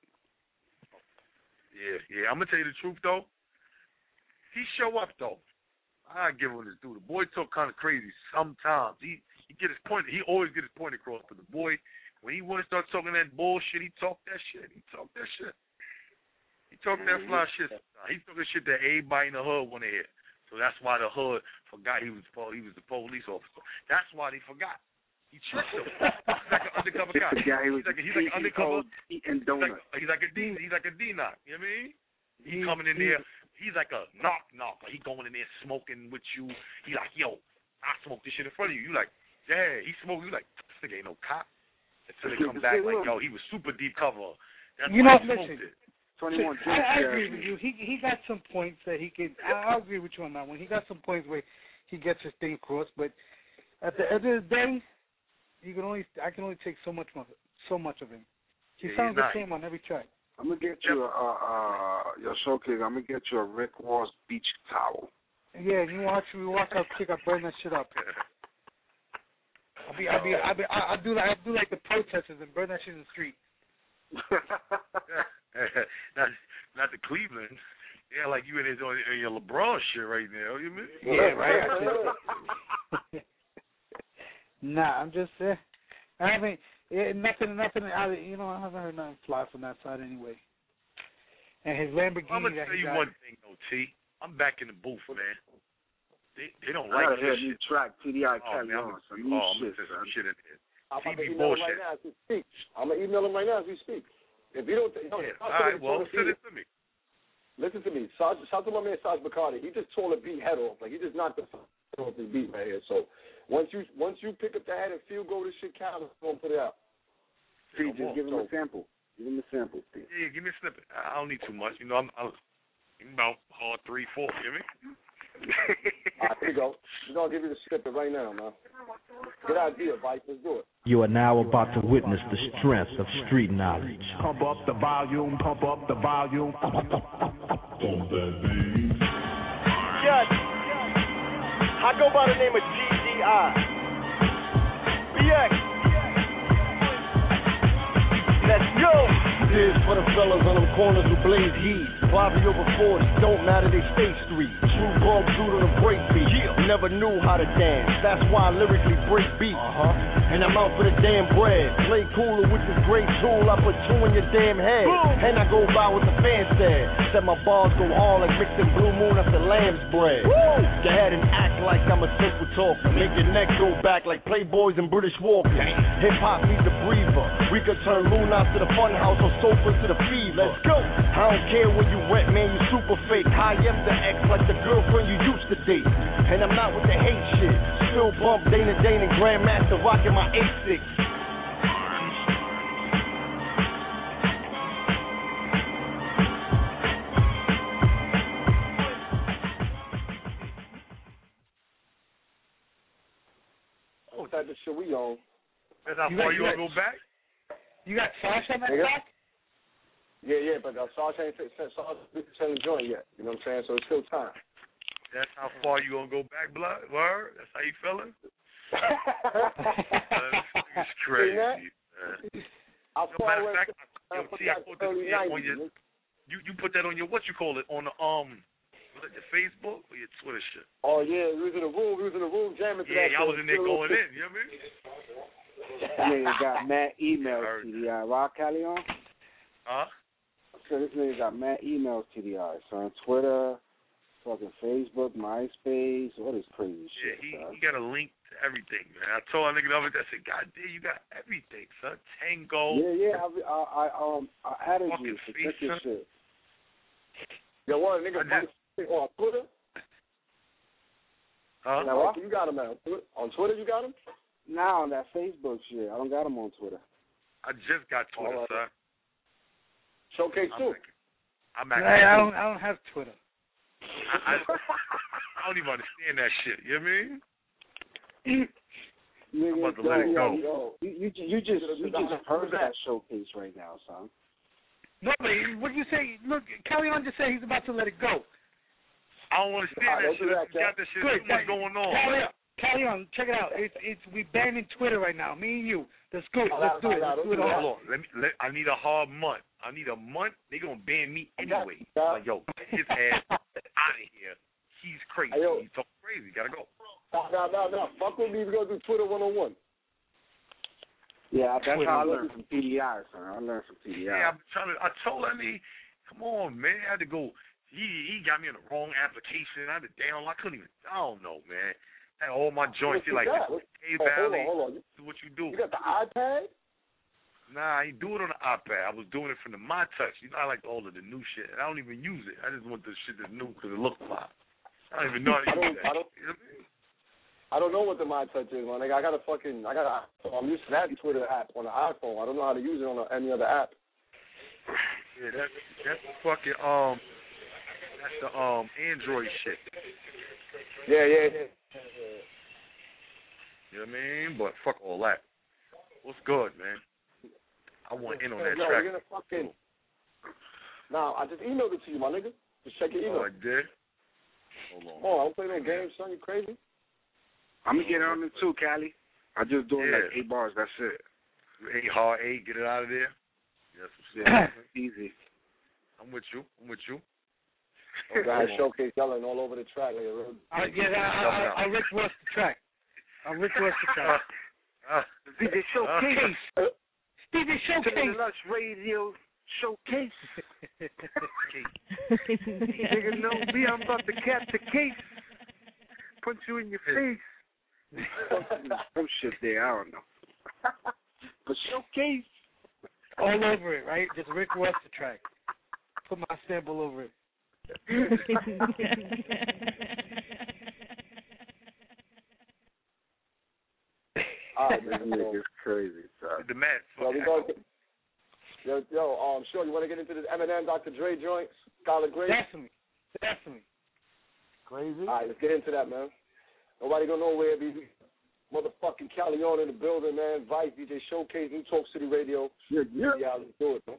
Yeah. I'm gonna tell you the truth though. He show up though. I give him this dude. The boy talk kind of crazy sometimes. He get his point. He always get his point across. But the boy, when he want to start talking that bullshit, he talk that shit. He talk that fly shit. He talking shit that everybody in the hood want to hear. So that's why the hood forgot he was the police officer. That's why they forgot. He tricked him. He's like an undercover guy. He's like an undercover. He's like a D. He's like a D-knock. You know what I mean? He coming in there. He's like a knock. Like he going in there smoking with you. He like, yo, I smoke this shit in front of you. You like, yeah, he smoking. You like, this nigga ain't no cop. Until they come back like, yo, he was super deep cover. That's why he smoked it. I agree with you. He got some points that he could. I agree with you on that one. He got some points where he gets his thing across, but at the end of the day, I can only take so much of him. He sounds the same on every track. I'm gonna get you your showcase. I'm gonna get you a Rick Ross beach towel. Yeah, you watch our chick. I burn that shit up. I do like the protesters and burn that shit in the street. not the Cleveland. Yeah, like you in your LeBron shit right now. You mean? Yeah, right. Nah, I'm just I haven't nothing. I haven't heard nothing fly from that side anyway. And his Lamborghini. I'm gonna tell you one thing though, T. I'm back in the booth, man. They don't like this shit. Track TDI carry on. I'm gonna say some shit in there. I'm about to email him right now as we speak. I'm gonna email him right now as we speak. If you don't, all right, well, send it to me. Listen to me. Shout out to my man Saj Bacardi. He just tore the beat head off. Like he just knocked the head off his beat right here. So once you pick up the head and feel go to shit count, we're gonna put it out. See, just give him a sample. Give him a sample, Steve. Yeah, give me a snippet. I don't need too much. I'm about hard 3-4. You hear me? All right, here we go. We're gonna give you the snippet right now, man. Good idea, Vice. Let's do it. You are now about to witness the strength of street knowledge. Pump up the volume, pump up the volume. Yes. I go by the name of GDI. BX. Let's go. This for the fellas on them corners who blaze heat. Poverty over 40, don't matter, they stay street. True bump due to the break beat. Never knew how to dance, that's why I lyrically break beats. And I'm out for the damn bread. Play cooler with this great tool, I put two in your damn head. And I go by what the fans said. Said my bars go all like mixing Blue Moon after lamb's bread. Go ahead and act like I'm a simple talker. Make your neck go back like Playboys and British Walkers. Hip hop needs a breather. We could turn Lunas to the fun house or sofas to the fever. Let's go. I don't care when you wet, man, you super fake. I am the ex like the girlfriend you used to date. And I'm not with the hate shit. Still bump Dana Dane and Grandmaster rocking my A6. Oh, type of shit we on. That's how far you want to go back? You got Sash on that track? Yeah, but Sash ain't sent the joint yet. You know what I'm saying? So it's still time. That's how far you gonna go back, blood? Word? That's how you feeling? It's crazy. How far away? I put that on your. You put that on your what you call it on the Your Facebook or your Twitter shit? Oh, yeah, we was in the room jamming to that. Yeah, I was in there going in, you know what I mean? Nigga got mad emails, TDI. Rock Callion? Huh? So this nigga got mad emails, TDI. So on Twitter, fucking Facebook, MySpace, all this crazy shit. Yeah, he got a link to everything, man. I told that nigga the other day, I said, God damn, you got everything, son. Tango. Yeah, I added you to check your shit. Yo, what, nigga, on Twitter? Huh? Now, you got him on Twitter, you got him? Nah, on that Facebook shit. I don't got him on Twitter. I just got Twitter, son. Showcase too. I don't have Twitter. I don't even understand that shit. You know what I mean? I'm about to let it go. You just heard that Showcase right now, son. No, what did you say? Look, Callion just said he's about to let it go. I don't understand that shit. You got this shit. What's going on? Callion, check it out. It's we banning Twitter right now. Me and you. Let's go. Let's do it. Let's do it all. I need a hard month. I need a month. They gonna ban me anyway. Like, yo, get his ass out of here. He's crazy. He's so crazy. Gotta go. No. Fuck with me. We gonna do Twitter 101. Yeah, that's how I learned from TDI, son. I learned from TDI. Yeah, I told him, come on, man. I had to go. He got me on the wrong application. I had to download. I couldn't even. I don't know, man. And all my joints, he like, hey, Valley, hold on. This is what you do. You got the iPad? Nah, he do it on the iPad. I was doing it from the My Touch. You know, I like all of the new shit. And I don't even use it. I just want the shit that's new because it looks fly. I don't even know how to use that. I don't know what the My Touch is, man. Like, I'm used to that Twitter app on the iPhone. I don't know how to use it on any other app. Yeah, that's the fucking that's the Android shit. Yeah. You know what I mean? But fuck all that. What's good, man? I want in on that track. You're gonna Nah, I just emailed it to you, my nigga. Just check your email. Oh, I did? Hold on. Oh, I don't play no games, son. You crazy? I'm going to get on it too, Cali. I just doing like 8 bars. That's it. 8 hard 8. Get it out of there. Yes, easy. I'm with you. Oh, guys, Showcase yelling all over the track. I Rick Ross the track. DJ Showcase. DJ Showcase. Lush Radio Showcase. Nigga know me, I'm about to catch the case. Punch you in your face. Some shit there, I don't know. But Showcase. All over it, right? Just Rick Ross the track. Put my sample over it. This nigga's crazy, son. The man. Sure, you want to get into this Eminem, Dr. Dre joints? Skylar Grace? Definitely. Crazy? All right, let's get into that, man. Nobody gonna know where these motherfucking Callion in the building, man. Vice, DJ Showcase, New Talk City Radio. Yeah, let's do it, man.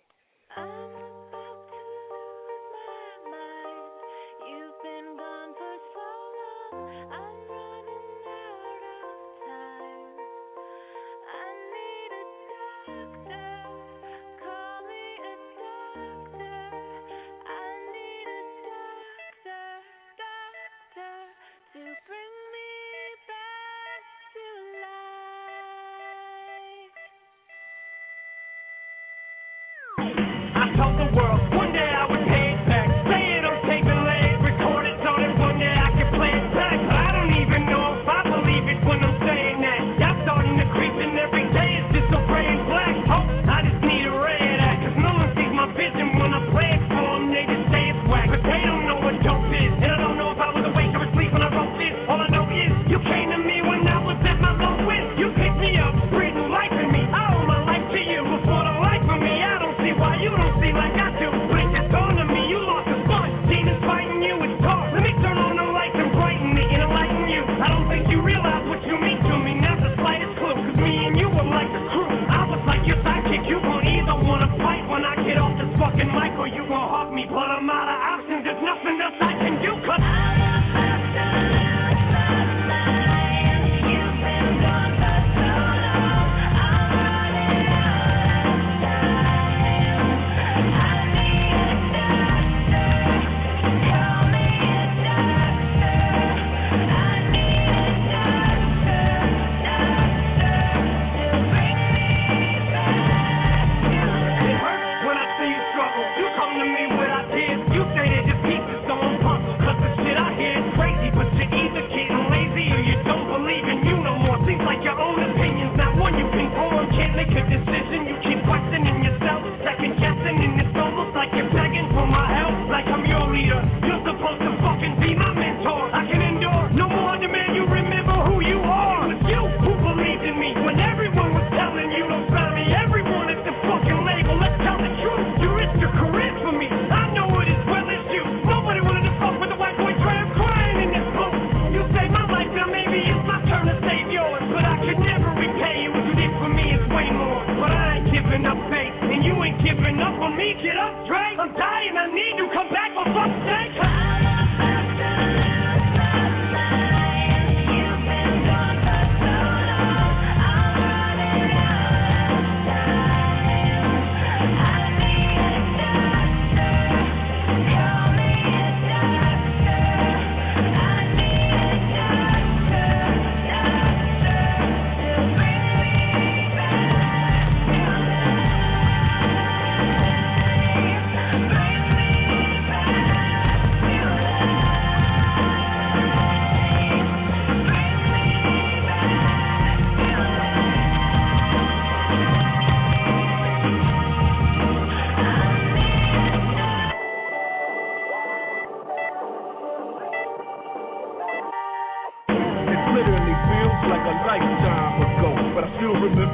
Why you don't see like I do?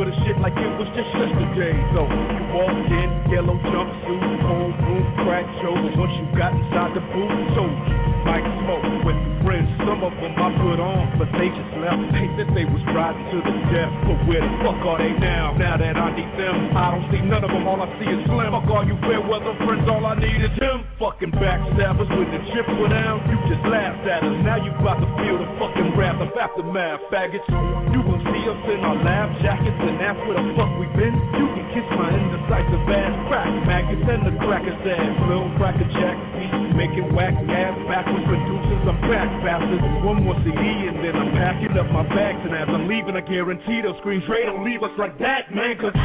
the shit like it was just yesterday. So you walked in, yellow jumpsuit, homeroom, crack show. But once you got inside the booth, told you, like smoke with the friends. Some of them I put on, but they just left. Hate that they was riding to the death. But where the fuck are they now? Now that I need them, I don't see none of them. All I see is Slim. Fuck all you fair weather friends, all I need is him. Fucking backstabbers, when the chip went down, you just laughed at us. Now you about to feel the fucking wrath of aftermath, faggots. You will see us in our lab jackets and ask where the fuck we been. You can kiss my indecisive ass, crack maggots and the cracker's ass. Little cracker jack beats, making whack ass backwards producers. I'm back, bastards. One more CD and then I'm packing up my bags. And as I'm leaving, I guarantee they'll scream, Dre, don't leave us like that, man, cause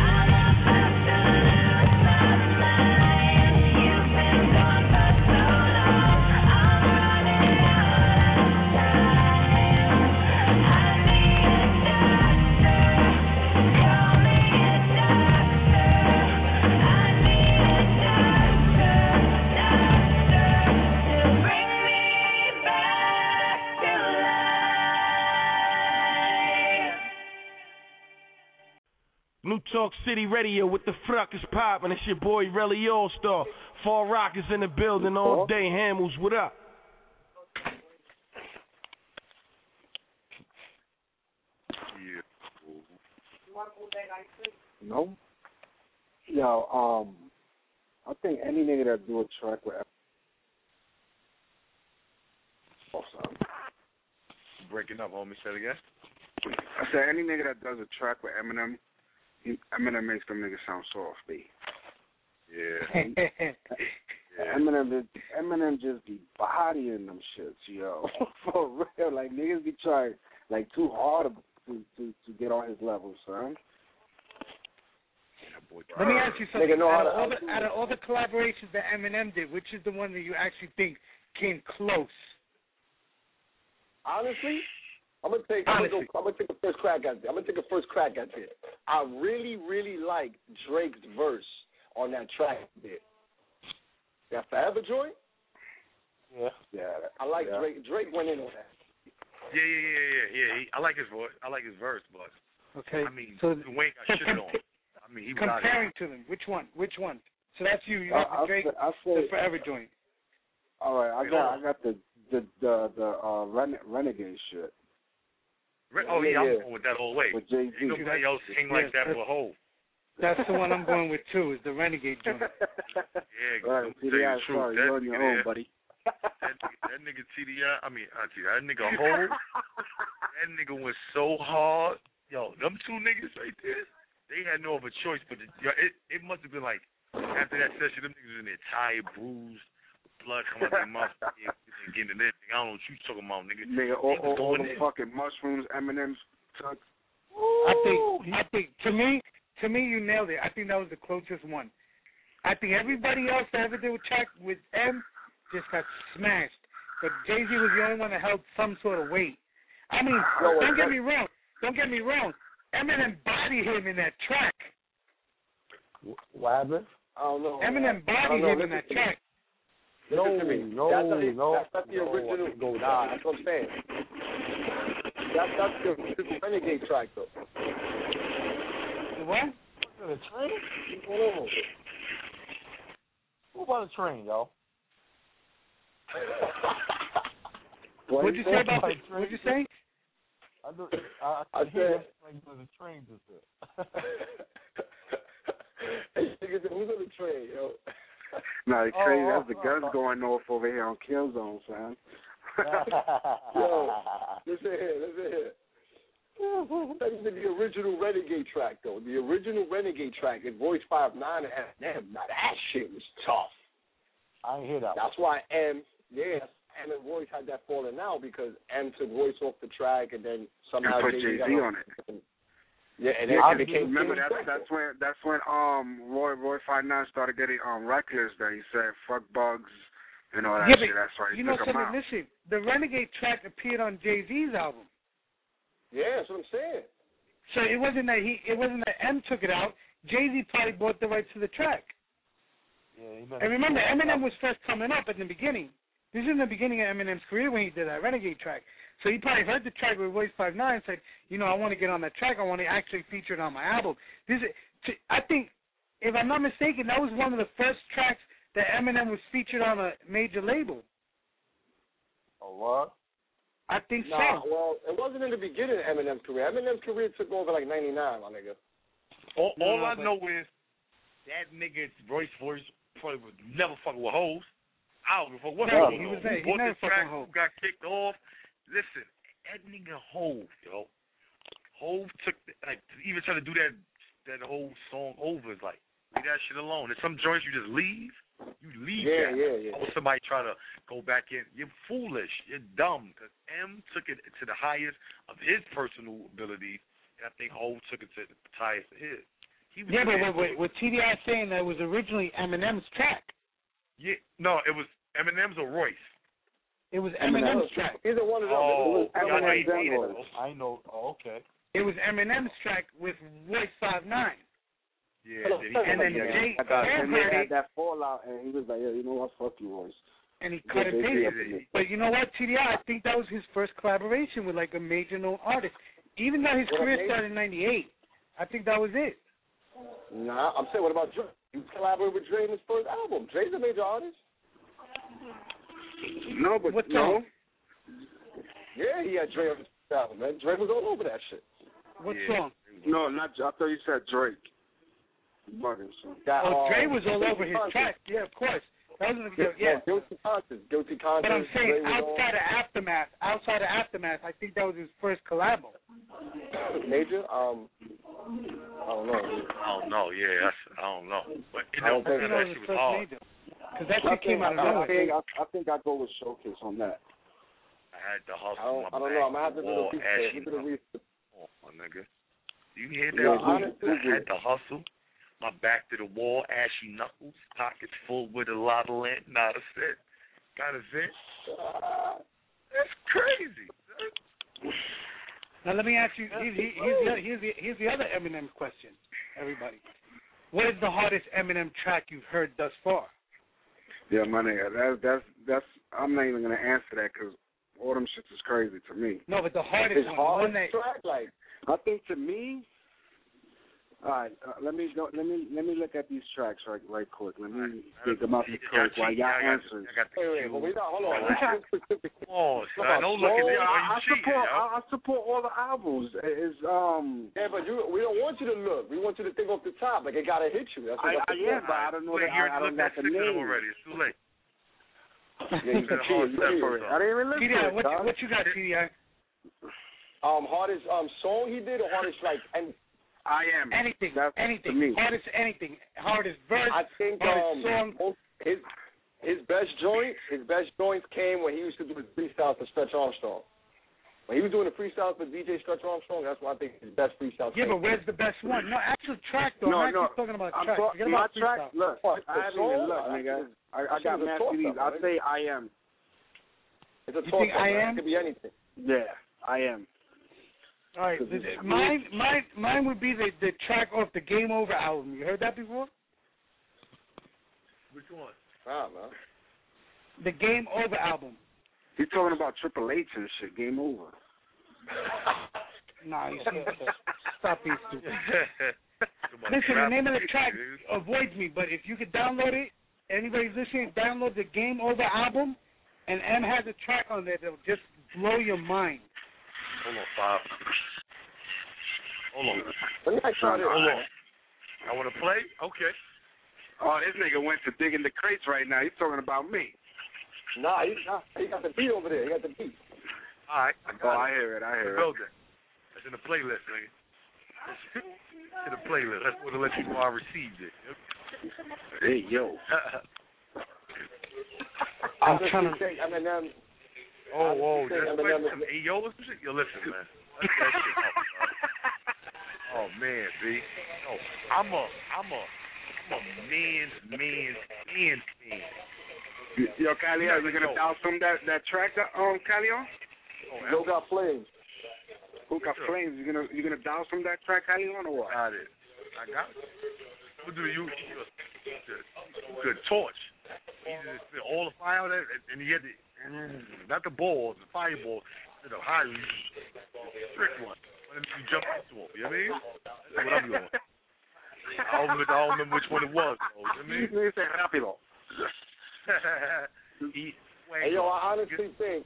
New Talk City Radio with the Fruck is poppin'. It's your boy Relly All-Star. Fall Rock is in the building all day. Hamels, what up? No. Yo, I think any nigga that do a track with Breaking up, homie. Say it again. I said any nigga that does a track with Eminem, Eminem makes them niggas sound soft, B. Yeah. Eminem just be bodying them shits, yo. For real, like niggas be trying like too hard to get on his level, son. Let me ask you something. Nigga know Out of all the collaborations that Eminem did, which is the one that you actually think came close? Honestly, I'm gonna take a first crack at it. I really, really like Drake's verse on that track bit. That Forever joint? Yeah. I like Drake. Drake went in on that. Yeah. I like his voice. I like his verse, but okay. I mean, so Wayne got shit on. I mean, he was comparing to them. Which one? So that's you. You got the Drake, the Forever joint. All right, I got the Renegade shit. I'm going with that all the way. With Jay-Z. Ain't nobody else sing like that for a whole. That's the one I'm going with too. Is the Renegade joint. Yeah, all right, TDI, sorry, you're on your own, buddy. That nigga TDI, that nigga Hov, that nigga went so hard. Yo, them two niggas right there, they had no other choice but it must have been like after that session, them niggas was in there tired, bruised, blood coming out their mouth, getting in there. I don't know what you talking about, nigga. Nigga, all the fucking mushrooms Eminem took. I think to me you nailed it. I think that was the closest one. I think everybody else that ever did a track with M just got smashed. But Jay-Z was the only one that held some sort of weight. I mean, don't get me wrong. Eminem bodied him in that track. What happened? I don't know. Eminem bodied him in that track. No. That's not the original. That's what I'm saying. That's the original Renegade track, though. What? The train? Who on the train, yo? What'd you say about the train? What'd you say? I said the train just there. Who's on the train, yo? No, train. That's the guns going off over here on Killzone, son. Yo, listen here. That is the original Renegade track, though. The original Renegade track in Voice 5'9" and Eminem. Now that shit was tough. I ain't hear that. That's why M and Royce had that falling out because M took Royce off the track and then somehow put Jay-Z on it. Yeah, and then it became. Remember that's when Roy 5'9" started getting reckless. That he said fuck bugs and all that shit. That's why he took him out. Listen, the Renegade track appeared on Jay-Z's album. Yeah, that's what I'm saying. So it wasn't that M took it out. Jay-Z probably bought the rights to the track. Yeah, and remember, Eminem was first coming up in the beginning. This is in the beginning of Eminem's career when he did that Renegade track. So he probably heard the track with Royce 5'9" and said, I want to get on that track. I want to actually feature it on my album. I think, if I'm not mistaken, that was one of the first tracks that Eminem was featured on a major label. Oh, what? I think so. Well, it wasn't in the beginning of Eminem's career. Eminem's career took over like 99, my nigga. All I know is that nigga Royce probably would never fucking with hoes. I don't give a fuck what he was he bought never the track, fucking Hov. got kicked off. Listen, that nigga Hov, yo. Hov took, even trying to do that whole song over is like, leave that shit alone. There's some joints you just leave. You leave that. Yeah. Or somebody try to go back in. You're foolish. You're dumb. Because M took it to the highest of his personal abilities, and I think Hov took it to the highest of his. But with TDI saying that it was originally Eminem's track. Yeah, no, it was Eminem's or Royce. It was Eminem's track. Either one of them. Oh, I know. Oh, okay. It was Eminem's track with Royce 5'9". Yeah, and then Jay had that fallout, and he was like, you know what, fuck you, Royce. And he cut and pasted. But you know what, TDI, I think that was his first collaboration with like a major known artist. Even though his career started in '98, I think that was it. Nah, I'm saying, what about Dre? You collaborated with Dre in his first album. Dre's a major artist. No, but what no. Yeah, he had Dre on his first album, man. Dre was all over that shit. What song? No, not. I thought you said Drake. Dre was all over his track. Yeah, of course. That was Guilty Conscience. But I'm saying outside of Aftermath, I think that was his first collab. Major? I don't know. Yeah, I don't know. But I don't think that shit was hard. Because that shit came out of nowhere. I think I'd go with Showcase on that. I had to hustle. I don't know. I'm going to have to do the research. Oh, my nigga. You hear that? I had to hustle. My back to the wall, ashy knuckles, pockets full with a lot of lint, not a cent. Got a cent? That's crazy. Now let me ask you. Here's the other Eminem question, everybody. What is the hardest Eminem track you've heard thus far? Yeah, my nigga, that's. I'm not even gonna answer that because all them shits is crazy to me. No, but the hardest one. Track, like, I think to me. All right, let me look at these tracks right quick. Let me think about the coach while y'all answer. Hold on. Oh, don't look at that. I support all the albums. Yeah, but we don't want you to look. We want you to think off the top. Like, it gotta hit you. That's what but I don't know. I don't got the name already. It's too late. Yeah, you I didn't even listen to it. What you got, TDI? Hardest song he did, or hardest and. I am. Anything. Hardest anything. Hardest verse. I think song. His best joints came when he used to do his freestyles for Stretch Armstrong. When he was doing the freestyles for DJ Stretch Armstrong, that's why I think his best freestyle. Yeah, but where's the best one? No, actual track though. I'm actually talking about track. Forget my about track. freestyle. Look, I haven't even looked, nigga. I got mad CDs. I say I am. It's a you think I am? It could be anything. Yeah, I am. All right, mine would be the track off the Game Over album. You heard that before? Which one? Wow, man. The Game Over album. He's talking about Triple H and shit. Game Over. Nah, you see, stop being stupid. Listen, the name of the track avoids me, but if you could download it, anybody's listening, download the Game Over album, and M has a track on there that'll just blow your mind. Hold on, Bob. Hold on. Hold on. I want to play? Okay. Oh, this nigga went to digging the crates right now. He's talking about me. Nah, he got the beat over there. He got the beat. All right. I hear it. It's in the playlist, nigga. It's in the playlist. That's what to let you know I received it. Hey, yo. I'm trying to say Eminem. Oh, that's some yo, listen, shit. Yo, listen, man. That shit up, bro. Oh man, B. No, I'm a man's man. Yo, Calion, you gonna douse from that track, Calion? Yo got flames. Who got flames? You gonna douse from that track, Calion, or what? I got it. What do you? Good torch. He just all the fire out there, and he had the not the balls, the fireballs, high trick one. And then you jump into him. You know what I mean? That's what I'm doing. I don't remember which one it was. Though, you know what I mean? He's saying rápido. Hey, yo, I honestly think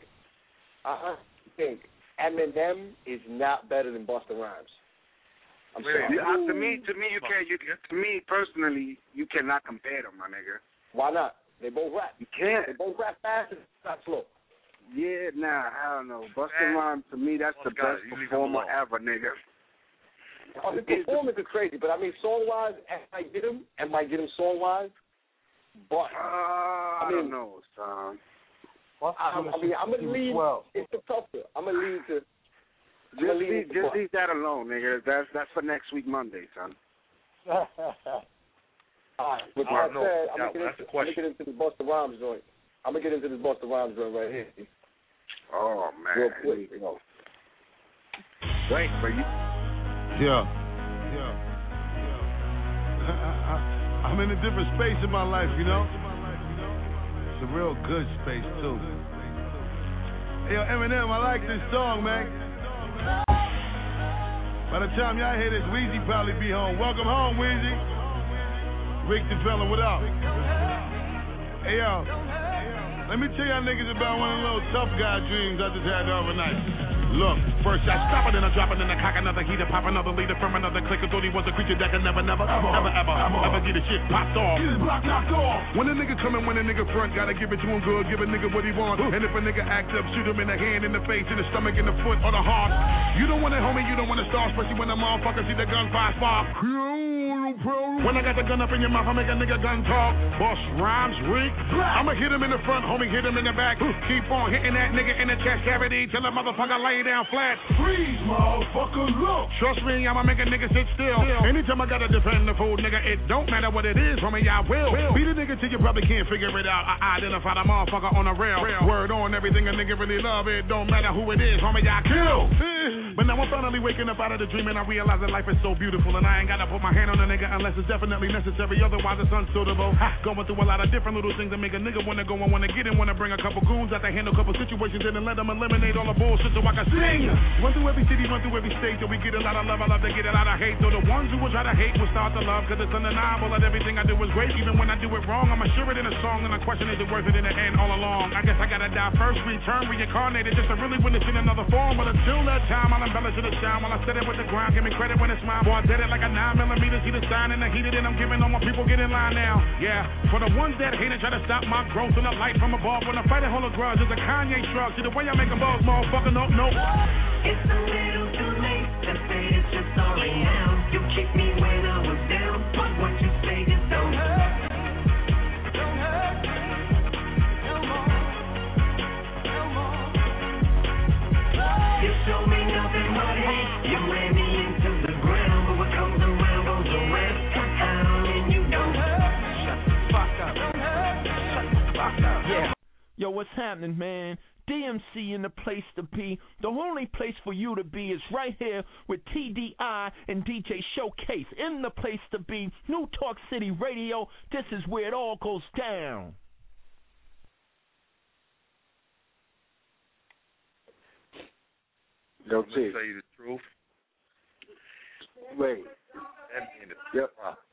Eminem is not better than Busta Rhymes. I'm sorry. To me, you can't. To me personally, you cannot compare them, my nigga. Why not? They both rap. You can't. They both rap fast and not slow. Yeah, nah, I don't know. Busta Rhymes, to me, that's the best performer ever, nigga. Oh, his performance is crazy, but I mean, song-wise, I might get him song-wise, but I don't know, son. I'm going to lead. It's a tougher. I'm going to lead to. Just leave that alone, nigga. That's for next week, Monday, son. All right. With that said, I'm going to get into this Busta Rhymes joint. I'm going to get into this Busta Rhymes joint right here. Oh, man. Real quick. Wait for you. Yeah. I'm in a different space in my life, you know? It's a real good space, too. Hey, yo, Eminem, I like this song, man. By the time y'all hear this, Weezy probably be home. Welcome home, Weezy. Rick the fella, what up? Hey, yo, let me tell y'all niggas about one of the little tough guy dreams I just had the other night. Look, first I stop it, then I drop it, then I cock another heater, pop another leader from another clicker. Thought he was a creature that could never get a shit popped off. Get his block knocked off. When a nigga come in, when a nigga front, gotta give it to him good, give a nigga what he want. And if a nigga act up, shoot him in the hand, in the face, in the stomach, in the foot, or the heart. You don't want it, homie, you don't want to start, especially when the motherfucker see the gunfire spark. When I got the gun up in your mouth, I make a nigga gun talk. Boss Rhymes, Rick. I'ma hit him in the front, homie, hit him in the back. Keep on hitting that nigga in the chest cavity till the motherfucker lay down flat. Freeze, motherfucker, look. Trust me, I'ma make a nigga sit still. Anytime I gotta defend the fool, nigga, it don't matter what it is, homie, I will. Beat a nigga till you probably can't figure it out. I identify the motherfucker on the rail. Word on everything a nigga really love, it don't matter who it is, homie, I kill. But now I'm finally waking up out of the dream and I realize that life is so beautiful and I ain't gotta put my hand on a nigga unless it's definitely necessary, otherwise it's unsuitable. Going through a lot of different little things that make a nigga wanna go and wanna get in, wanna bring a couple goons out to handle a couple situations in and let them eliminate all the bullshit so I can sing. Run through every city, run through every state, so we get a lot of love, I love to get a lot of hate. So the ones who will try to hate will start to love, cause it's undeniable that everything I do is great. Even when I do it wrong, I'ma share it in a song, and I question is it worth it in the end all along. I guess I gotta die first, return, reincarnated, just to really witness in another form. But until that time, I'll embellish it a shine while I set it with the ground. Give me credit when it's mine. Boy, I did it like a 9mm, see the sign and the heated, and I'm giving all my people get in line now. Yeah, for the ones that hate and try to stop my growth and the light from above. When I fight and hold a grudge, it's a Kanye shrug. See the way I make a buzz, motherfucker, nope. It's a little too late to say it's just sorry now. You kicked me when I was down, but what you say just don't hurt. Don't hurt me no more. You show me nothing but hate. You ran me into the ground, but what comes around goes around. And you don't hurt. Shut the fuck up. Don't hurt. Shut the fuck up. Yeah. Yo, what's happening, man? DMC in the place to be. The only place for you to be is right here with TDI and DJ Showcase. In the place to be, New Talk City Radio. This is where it all goes down. Yo, I'm gonna tell you the truth. Wait. That man is yep.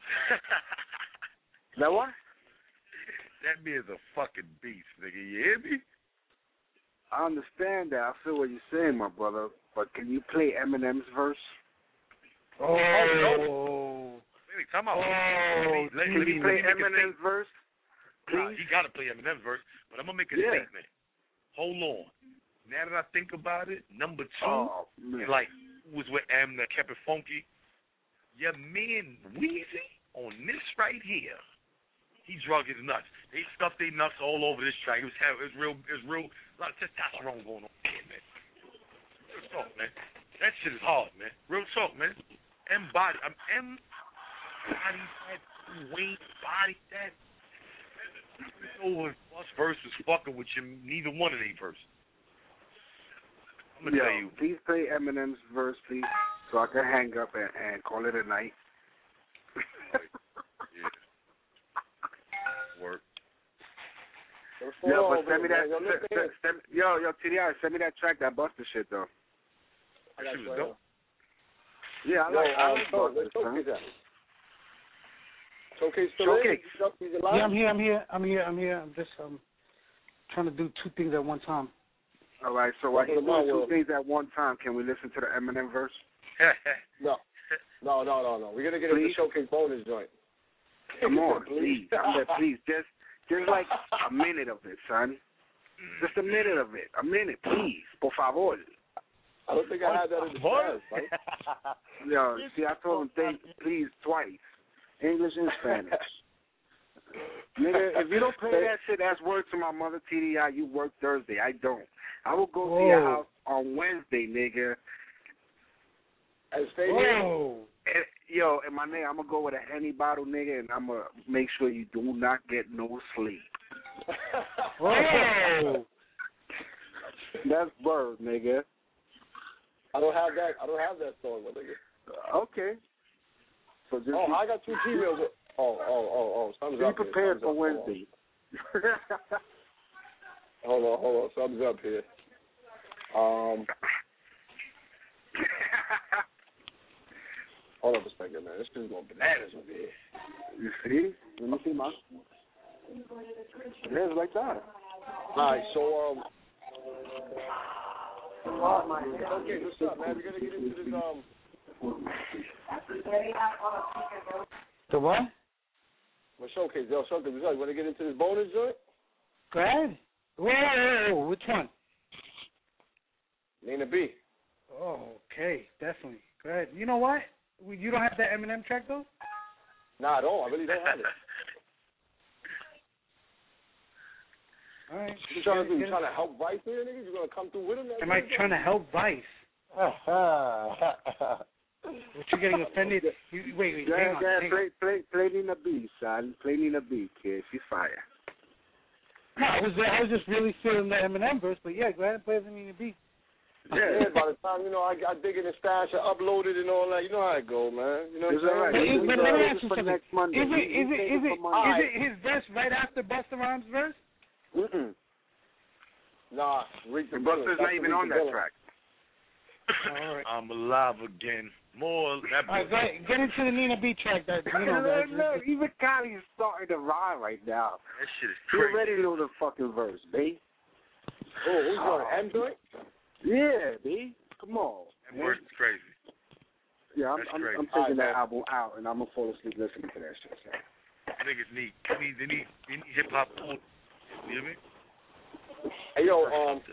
That what? That man's a fucking beast, nigga. You hear me? I understand that. I feel what you're saying, my brother. But can you play Eminem's verse? Oh. Maybe come on. Can you play Eminem's verse? Please? Nah, you gotta play Eminem's verse. But I'm gonna make a statement. Hold on. Now that I think about it, number 2, like, who was with M that kept it funky. Your man Weezy on this right here. He drug his nuts. They stuffed their nuts all over this track. It was real, a lot of testosterone going on here, man. Real talk, man. That shit is hard, man. Real talk, man. M body that Wayne body that. No plus verse was fucking with you. Neither one of these verses. I'm gonna tell you. Please play Eminem's verse, please, so I can hang up and call it a night. Yeah. Work. Yo, but send me that. Yo, TDI, send me that track, that Buster shit though. I got you. Dope. Yeah, I like Buster. Showcase still Showcase. Yeah, I'm here. I'm just trying to do two things at one time. All right, so while you're doing two things at one time, can we listen to the Eminem verse? No. We're gonna get into the Showcase bonus joint. Come on, please. I said, please, just like a minute of it, son. Just a minute of it. A minute, please. Por favor. I don't think I had that in the past, right? Yo, see, I told him please twice. English and Spanish. Nigga, if you don't play that shit, that's word to my mother, TDI. You work Thursday. I don't. I will go to your house on Wednesday, nigga. And stay here. Yo, and my nigga, I'm going to go with a Henny bottle, nigga, and I'm going to make sure you do not get no sleep. That's word, nigga. I don't have that song, my nigga. Okay. So just I got 2 Gmails. Thumbs up. Be prepared for Wednesday. Hold on. Thumbs up here. Hold up a second, man. This is going bananas over here. You see? Let me see, man. It is like that. All right, so okay, what's up, man? We're gonna get into this The what? Well, Showcase. You want to get into this bonus joint? Go ahead. Whoa, which one? Nina B. Oh, okay, definitely. Go ahead. You know what? You don't have that Eminem track though? Nah, I don't. I really don't have it. All right. You trying to help Vice here, nigga? You gonna come through with him? Am I trying to help Vice? What, you getting offended? Wait, hang on. Play Nina B, son. Play Nina B, kid. She's fire. No, I was just really feeling the Eminem verse, but yeah, go ahead and play the Nina B. Yeah, by the time, I dig in the stash, I upload it and all that. You know how it go, man. You know what I'm saying? Right. But let me ask you something. Next Monday. Is it his verse right after Busta Rhymes' verse? Nah, Busta's not even on that track. All right. I'm alive again. More. That all right, get into the Nina B track. That Look, even Kylie is starting to rhyme right now. That shit is crazy. You already know the fucking verse, babe. Oh, who's going? M joint? Yeah, B. Come on. That verse is crazy. Yeah, I'm taking that album out, and I'm gonna fall asleep listening to that shit. So. Niggas need hip hop. You know what I mean? Hey, yo,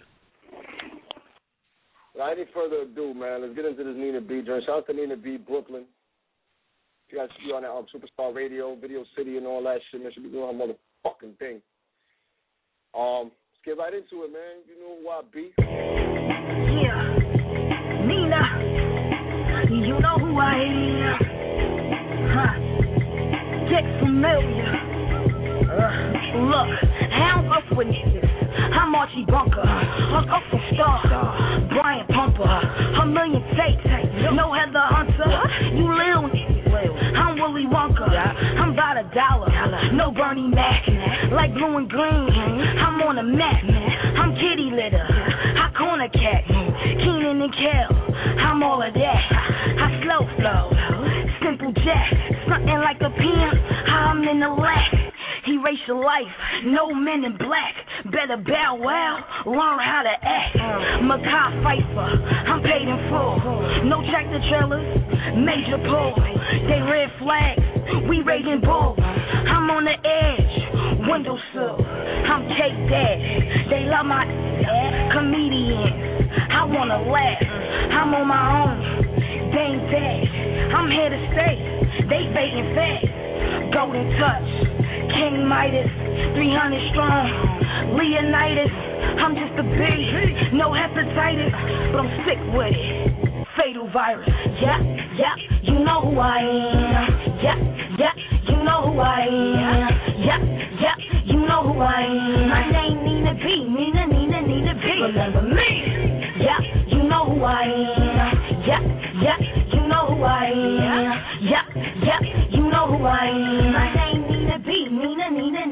without any further ado, man, let's get into this Nina B joint. Shout out to Nina B, Brooklyn. You guys see on that Superstar Radio, Video City, and all that shit, man. Should be doing her motherfucking thing. Let's get right into it, man. You know who I be. Yeah, Nina, you know who I am. Huh? Get familiar. Look, I don't fuck with niggas. I'm Archie Bunker, Uncle Star, Brian Pumper, a million tapes, no Heather Hunter, you little niggas. I'm Willy Wonka, I'm about $1, no Bernie Mac, like blue and green, I'm on a map, I'm kitty litter, I corner cat, Keenan and Kel, I'm all of that, I slow flow, simple jack, something like a pimp, I'm in the lack. Erase your life, no men in black. Better bow wow, learn how to act. Makai Pfeiffer, I'm paid in full. No tractor trailers, major pull. They red flags, we raiding bulls. I'm on the edge, windowsill. I'm cake dad, they love my comedians. I wanna laugh, I'm on my own. They ain't bad, I'm here to stay. They fading fast, golden touch. King Midas, 300 strong, Leonidas, I'm just a bee, no hepatitis, but I'm sick with it, fatal virus, yeah, you know who I am, yeah, you know who I am, yeah, you know who I am, my name Nina B, Nina B, remember me, yeah, you know who I am, yeah, you know who I am, yeah, you know who I am, my name Nina B, Nina B.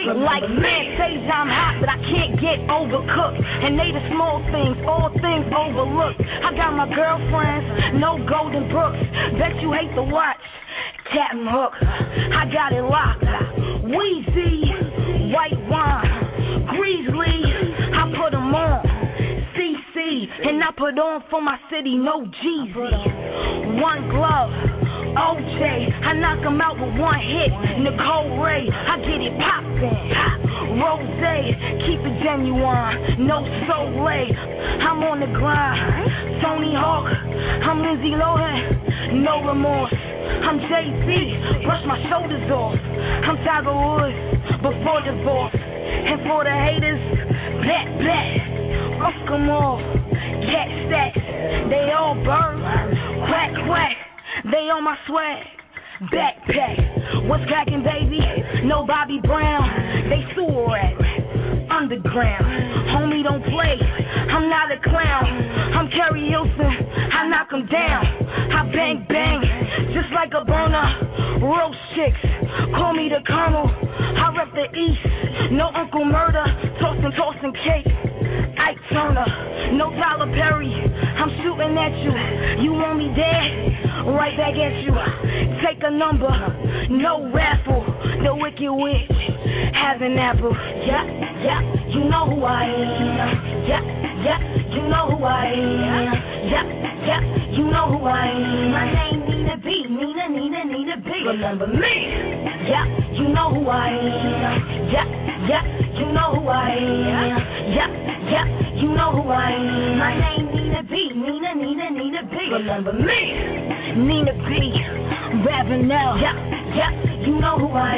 Like man, sage I'm hot, but I can't get overcooked. And they the small things, all things overlooked. I got my girlfriends, no golden brooks. Bet you hate the watch, Captain Hook. I got it locked. Wheezy, white wine, Greasley. I put 'em on. CC, and I put on for my city, no Jeezy. One glove. OJ, I knock him out with one hit. Nicole Ray, I get it poppin'. Rose, keep it genuine. No Soleil, I'm on the grind. Tony Hawk, I'm Lindsay Lohan. No remorse, I'm Jay-Z. Brush my shoulders off. I'm Tiger Woods before divorce. And for the haters, black, fuck 'em all. Cat stacks, they all burn. Quack. They on my swag, backpack. What's cracking, baby? No Bobby Brown. They sewer rat, underground. Homie, don't play. I'm not a clown. I'm Kerry Hilson. I knock 'em down. I bang, just like a burner. Roast chicks, call me the Colonel. I rep the East. No Uncle Murder. Tossing cake. Ike Turner, no Tyler Perry. I'm shooting at you. You want me dead? Right back at you. Take a number, no raffle. The Wicked Witch has an apple. Yeah, you know who I am. Yeah, you know who I am. Yeah, you know who I am. My name Nina B. Nina B. Remember me? Yeah, you know who I am. Yeah, you know who I am. Yeah, you know who I am. My name Nina B. Nina B. Remember me? Nina B. Ravenel. Yeah, you know who I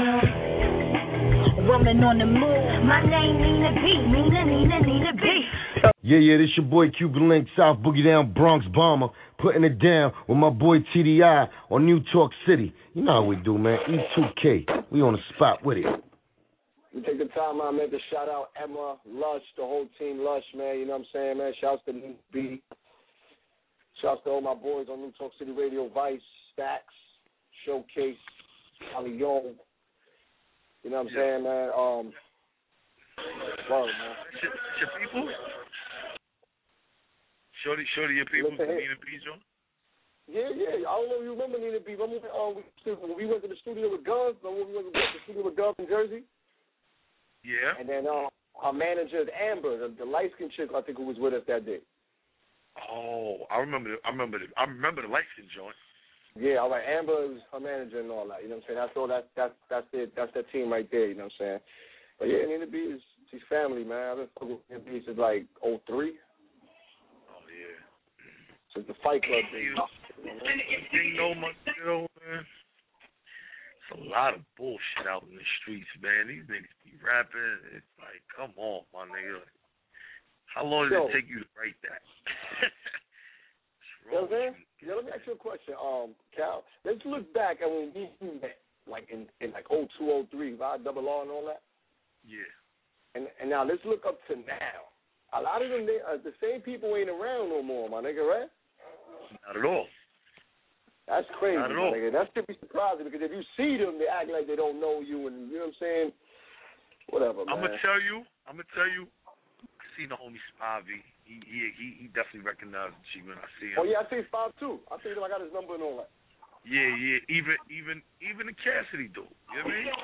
am. Woman on the move. My name Nina B. Nina B. Yeah, this your boy Cuban Link, South Boogie Down, Bronx Bomber, putting it down with my boy TDI on New Talk City. You know how we do, man. E2K, we on the spot with it. We take the time out, man, to shout out Emma, Lush, the whole team Lush, man. You know what I'm saying, man? Shouts to Nina B. Shouts to all my boys on New Talk City Radio, Vice, Stacks, Showcase, Ali Young. You know what I'm saying, man? Word, man. Your people? Shorty, your people from Nina B, John? Yeah. I don't know if you remember Nina B. Remember when we went to the studio with Guns? Remember when we went to the studio with Guns in Jersey? Yeah. And then our manager, Amber, the light-skinned chick, I think, who was with us that day. Oh, I remember the light skin joint. Yeah, all right. Amber is her manager and all that. You know what I'm saying? That's their team right there. You know what I'm saying? But yeah, Nina B she's family, man. I've been fucking with Nina B since like 2003. Oh yeah. Since the Fight Club days. You know, man. It's a lot of bullshit out in the streets, man. These niggas be rapping. It's like, come on, my nigga. How long did it take you to write that? You know what I'm saying? Yeah, let me ask you a question, Cal. Let's look back at when we met, like in like 02, 03, right? Double R and all that. Yeah. And now let's look up to now. A lot of them, the same people ain't around no more, my nigga, right? Not at all. That's crazy, Not at my all. nigga. That should be surprising because if you see them, they act like they don't know you, and you know what I'm saying? Whatever, man. I'm gonna tell you. I seen the homie Spivey. He definitely recognized G when I see him. Oh yeah, I see Spive too. I see him. I got his number and all that. Yeah. Even the Cassidy dude. You know what I mean?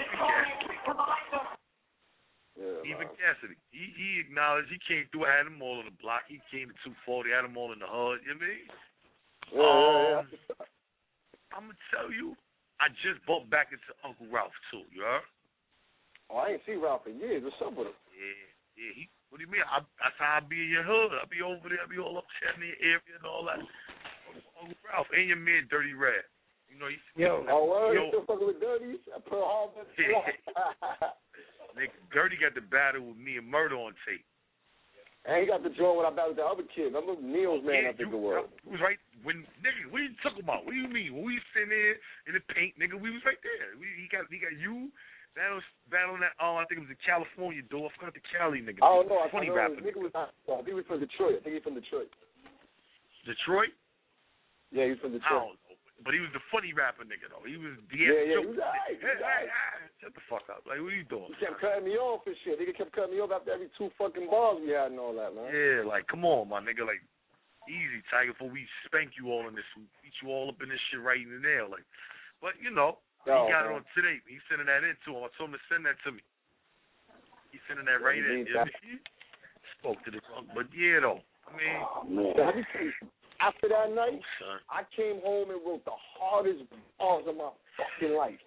Even Cassidy. He acknowledged he came through. I had them all on the block. He came to 240. I had them all in the hood. You know what I mean? I'm gonna tell you, I just bumped back into Uncle Ralph too. You heard? Oh, I ain't seen Ralph in years. What's up with him? Yeah. What do you mean? That's how I be in your hood. I be over there. I be all up chatting in your area and all that. Uncle Ralph and your man Dirty Red. You know, you still fucking with Dirty? Pearl Harbor. Nigga, Dirty got the battle with me and Murder on tape. And he got the joint when I battled the other kid. Remember Neil's man, I think it was. It was right when, nigga, what are you talking about? What do you mean? When we sitting there in the paint, nigga, we was right there. He got you. Battling that, I think it was in California, dude. I forgot the Cali nigga. Oh, no, I funny know rapper. Nigga was not, I think he was from Detroit. Detroit? Yeah, he's from Detroit. I don't know. But he was the funny rapper nigga though. He was the Yeah, joke. he was alright. Shut the fuck up. Like, what are you doing? He kept cutting me off and shit. Nigga kept cutting me off after every 2 fucking bars we had and all that, man. Yeah, like, come on, my nigga. Like, easy, Tiger, before we spank you all in this, we beat you all up in this shit right in the nail. Like, but, you know, he got it on today. He's sending that in to him. I told him to send that to me. He's sending that right in. Spoke to the drunk. But, yeah, though. I mean, after that night, I came home and wrote the hardest bars of my fucking life.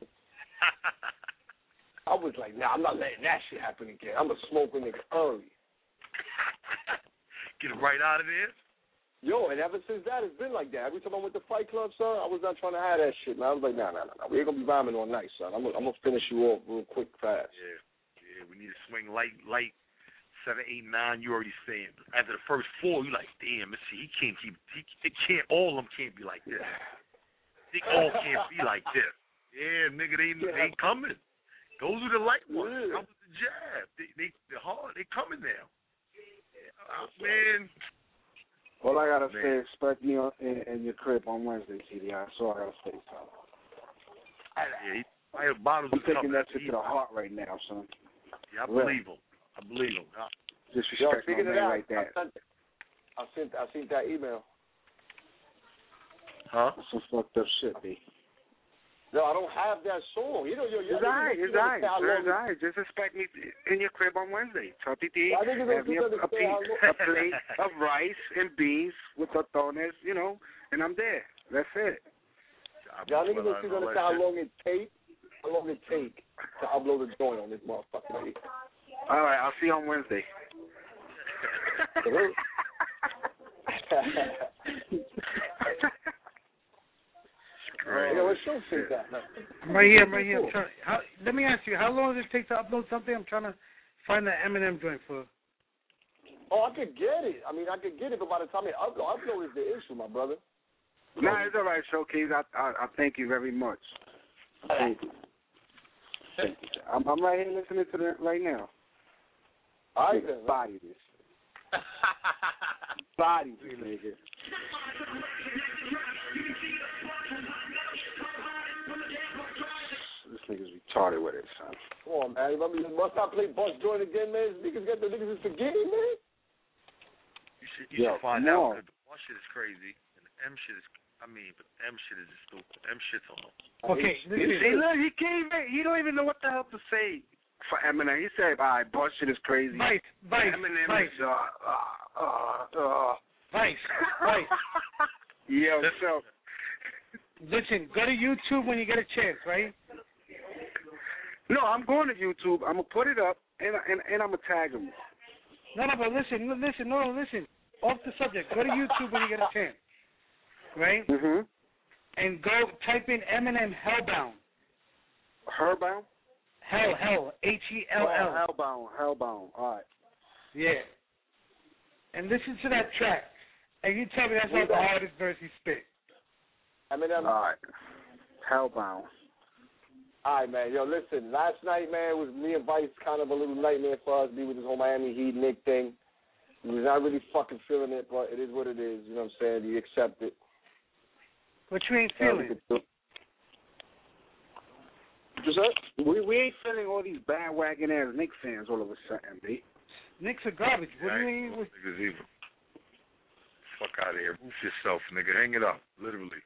I was like, nah, I'm not letting that shit happen again. I'm going to smoke a nigga early. Get it right out of there? Yo, and ever since that, it's been like that. Every time I went to Fight Club, son, I was not trying to have that shit, man. I was like, nah. We ain't going to be rhyming all night, son. I'm going to finish you off real quick, fast. Yeah, we need to swing light. 7, 8, 9, you already saying. After the first 4, you like, damn, let's see, all of them can't be like this. They all can't be like this. Yeah, nigga, they coming. Those are the light ones. That was the jab. They're hard. They coming now. Man. All I gotta say, expect me in your crib on Wednesday, TDI. That's all I gotta say, son. I have bottles I'm taking that shit to the heart right now, son. Yeah, I believe him. Disrespect my man like that. I sent that email. Huh? That's some fucked up shit, B. No, I don't have that song. You know, It's all right. Just expect me in your crib on Wednesday. Choppy D, have me a plate of rice and beans with totones, you know, and I'm there. That's it. Y'all niggas don't see how long it take to upload a joint on this motherfucker. All right, I'll see you on Wednesday. I'm right here. Let me ask you, how long does it take to upload something? I'm trying to find that Eminem joint for. Oh, I could get it. But by the time it upload is the issue, my brother. Nah, it's all right, Showcase. I thank you very much. Thank you. I'm right here listening to that right now. All right, then. Body this. Body this, nigga. This nigga's retarded with it, son. Come on, man. You must not play Bus Joint again, man. Niggas is forgetting, man. You should find out, because the Bus shit is crazy, and the M shit is, but M shit is just stupid. M shit's on them. Okay, look, he can't even, he don't even know what the hell to say for Eminem. He said, all right, Bus shit is crazy. Vice. Eminem is, Vice. Yo, so. Listen, go to YouTube when you get a chance, right? No, I'm going to YouTube. I'm going to put it up, and I'm going to tag him. No, but listen. Off the subject. Go to YouTube when you get a chance, right? Mm-hmm. And go type in Eminem Hellbound. Hellbound? Hell. Hell. Hellbound. All right. Yeah. And listen to that track. And you tell me that's not the hardest verse he spit. Eminem. All right. Hellbound. All right, man. Yo, listen, last night, man, was me and Vice kind of a little nightmare for us, be with this whole Miami Heat Nick thing. He was not really fucking feeling it, but it is what it is. You know what I'm saying? You accept it. What you ain't feeling? We ain't feeling all these bandwagon ass Knicks fans all of a sudden, B. Knicks are garbage. What do you mean? Niggas evil. Fuck out of here. Roof yourself, nigga. Hang it up. Literally.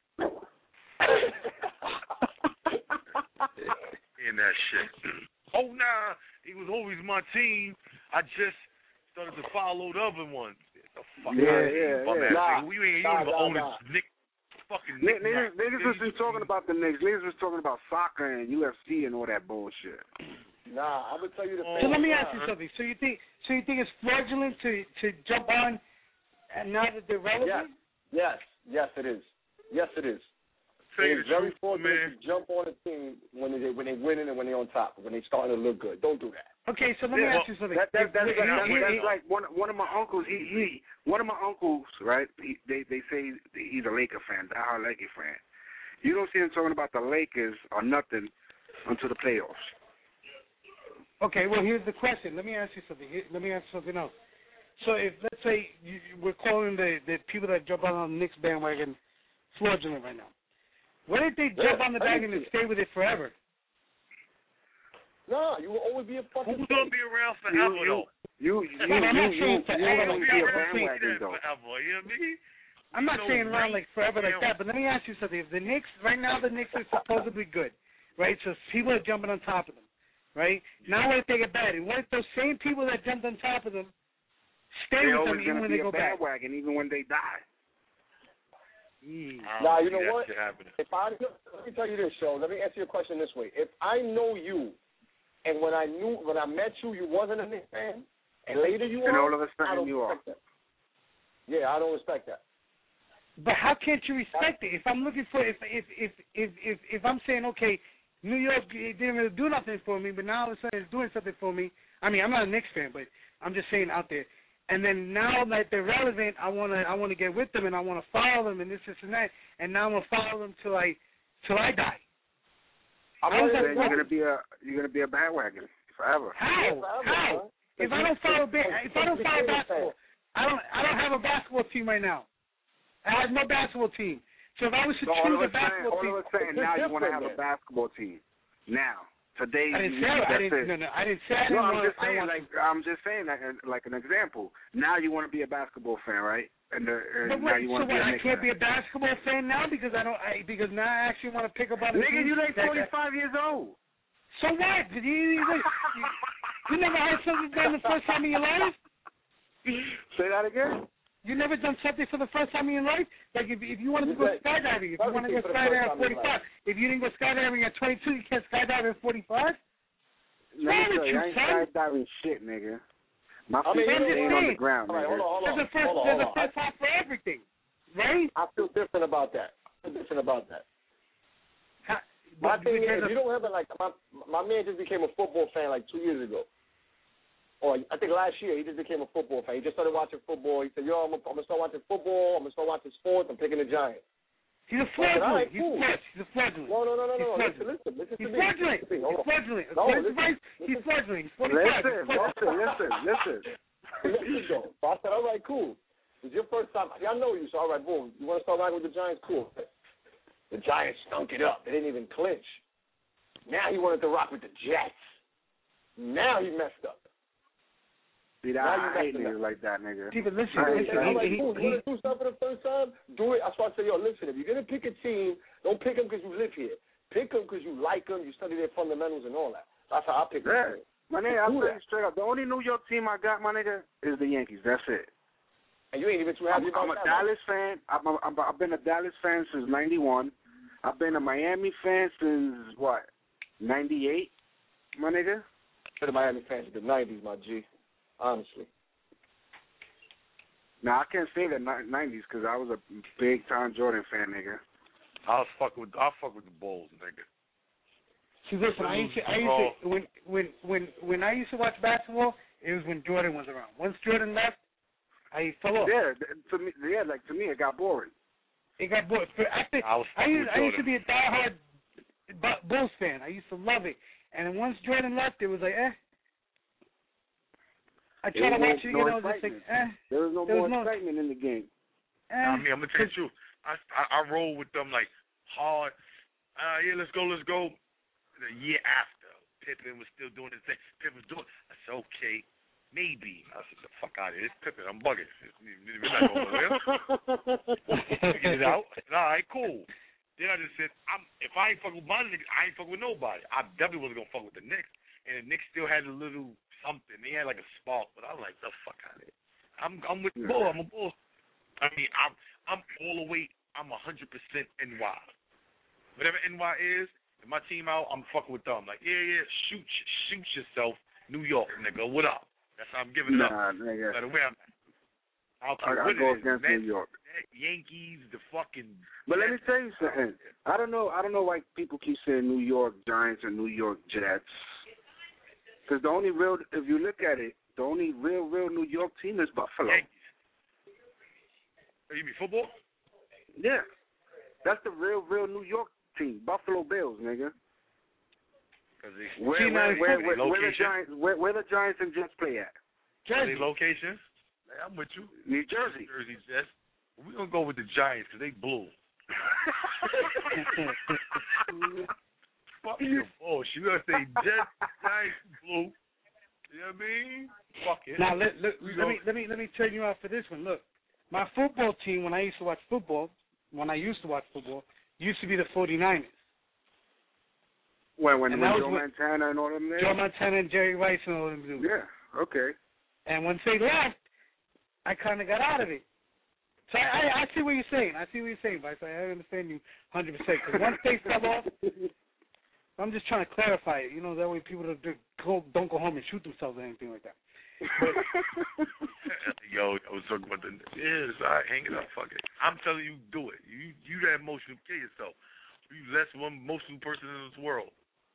In that shit. Oh, nah. He was always my team. I just started to follow the other ones. Yeah. We ain't even owning Nick. Fucking Nick. Niggas was just talking about the Knicks. Niggas was talking about soccer and UFC and all that bullshit. Nah, I'm gonna tell you the thing. So let me ask you something. So you think it's fraudulent to jump on and now that they're relevant? Yes, it is. It's very fraudulent to jump on a team when they're winning and when they're on top, when they're starting to look good. Don't do that. Okay, so let me ask you something. That's like one of my uncles. One of my uncles, right? They say he's a Laker fan, diehard Laker fan. You don't see him talking about the Lakers or nothing until the playoffs. Okay, well here's the question. Let me ask you something else. So if let's say we're calling the people that jump on the Knicks bandwagon fraudulent right now. What if they jump on the bandwagon and stay with it forever? No, you will always be a fucking. Who's gonna be around forever though? You gonna be a bandwagon though. Forever, you know what I mean? I'm not saying around like forever like that, but let me ask you something. If the Knicks right now, the Knicks are supposedly good, right? So people are jumping on top of them, right? Now what if they get bad? And what if those same people that jumped on top of them stay with them even when they go back? Bandwagon, even when they die. Now you know what? If let me tell you this, show. Let me answer your question this way. If I know you, and when I met you, you wasn't a Knicks fan, and later you are, all of a sudden you are. That. Yeah, I don't respect that. But how can't you respect it? If I'm looking for, if I'm saying, okay, New York didn't really do nothing for me, but now all of a sudden it's doing something for me. I mean, I'm not a Knicks fan, but I'm just saying out there. And then now that they're relevant, I wanna get with them and I wanna follow them and this and that. And now I'm gonna follow them till I die. You're gonna be a bandwagon forever. How? If I don't follow basketball, I don't have a basketball team right now. I have no basketball team. So if I was to choose a basketball team, all of a sudden now you want to have a basketball team. Now, today, I didn't say I didn't say I didn't want. I'm just saying that like an example. Now you want to be a basketball fan, right? And now you want to be a Knicks fan. I can't be a basketball fan now because because now I actually want to pick up on the nigga. You like 45 years old. So what? You never had something done the first time in your life? Say that again. You never done something for the first time in your life? Like if you wanted to go skydiving, if you want to go skydiving at 45, if you didn't go skydiving at 22, you can't skydive at 45? No, I ain't skydiving shit, nigga. My feet ain't on the ground, nigga. There's a first time for everything, right? I feel different about that. My thing is, you don't have it like my man just became a football fan like 2 years ago. Or I think last year he just became a football fan. He just started watching football. He said, "Yo, I'm gonna start watching football. I'm gonna start watching sports. I'm picking the Giants." He's a fraudulent. He's a fraudulent. No. Listen to me. Fraudulent. He's fraudulent. He's fraudulent. He's 45. Listen. So I said, all right, cool. It's your first time. I know you, so all right, boom. You want to start riding with the Giants? Cool. The Giants stunk it up. They didn't even clinch. Now he wanted to rock with the Jets. Now he messed up. See, I hate niggas like that, nigga. People, listen. I'm like, cool, you want to do something for the first time? Do it. That's why I say, yo, listen, if you're going to pick a team, don't pick them because you live here. Pick them because you like them, you study their fundamentals and all that. That's how I pick them. Yeah. My nigga, I'll tell you straight up. The only New York team I got, my nigga, is the Yankees. That's it. And you ain't even too happy about that. I'm a Dallas fan. I've been a Dallas fan since 91. I've been a Miami fan since, 98, my nigga? Been a Miami fan since the 90s, my G. Honestly. Now I can't say the 90s because I was a big time Jordan fan, nigga. I'll fuck with the Bulls, nigga. See, listen, I used to when I used to watch basketball, it was when Jordan was around. Once Jordan left, I fell off. Yeah, to me, it got boring. It got boring. I used to be a diehard Bulls fan. I used to love it, and then once Jordan left, it was like, I try to watch it, just like, There was no more excitement in the game. I mean, I'm going to tell you, I roll with them like hard. Yeah, let's go. The year after, Pippen was still doing his thing. Pippen was doing I said, okay, maybe. I said, the fuck out of here. It's Pippen. I'm bugging. We're not going nowhere. Get it out. All right, cool. Then I just said, if I ain't fuck with my niggas, I ain't fuck with nobody. I definitely wasn't going to fuck with the Knicks. And the Knicks still had a little something. They had like a spark, but I was like, the fuck out of it. I'm with the Bull. I'm a Bull. I mean, I'm all the way. I'm 100% NY. Whatever NY is, if my team out, I'm fucking with them. Like, yeah, shoot yourself, New York, nigga. What up? That's how I'm giving it up. Nigga. By the way, I'll go against New York. Yankees, the fucking. But let me tell you something. I don't know why people keep saying New York Giants and New York Jets. Because the only real, if you look at it, the only real New York team is Buffalo. Yankees. Oh, you mean football? Yeah. That's the real New York team. Buffalo Bills, nigga. Where the Giants and Jets play at? Jersey. Location? I'm with you. New Jersey. Jersey Jets. We're going to go with the Giants because they blue. Fuck your bullshit. You gotta say Jets, Giants, Blue. You know what I mean? Fuck it. Now let me turn you out for this one. Look, my football team when I used to watch football, used to be the 49ers. When Joe Montana and all them there? Joe Montana and Jerry Rice and all them dudes. Yeah, okay. And once they left, I kind of got out of it. So I see what you're saying. Vice. I understand you 100%. Because once they fell off, I'm just trying to clarify it. You know, that way people don't go home and shoot themselves or anything like that. Yo, I was talking about all right, hang it up, fuck it. I'm telling you, do it. You that emotional, kill yourself. You less one emotional person in this world.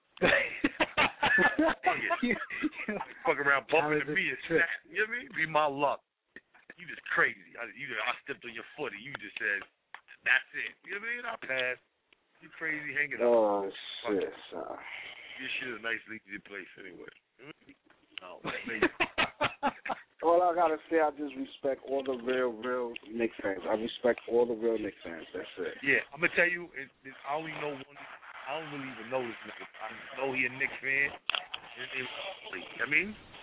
Fuck around bumping into me and snap. You know what I mean? Be my luck. You just crazy. I stepped on your foot and you just said, that's it. You know what I mean? I passed. You crazy, hang it up. Oh, shit, son. This shit is a nice, easy place anyway. Oh, all I gotta say, I just respect all the real Knicks fans. I respect all the real Knicks fans. That's it. Yeah, I'm gonna tell you, I only know one. I don't really even know this nigga. I know he a Knicks fan. His name, I mean,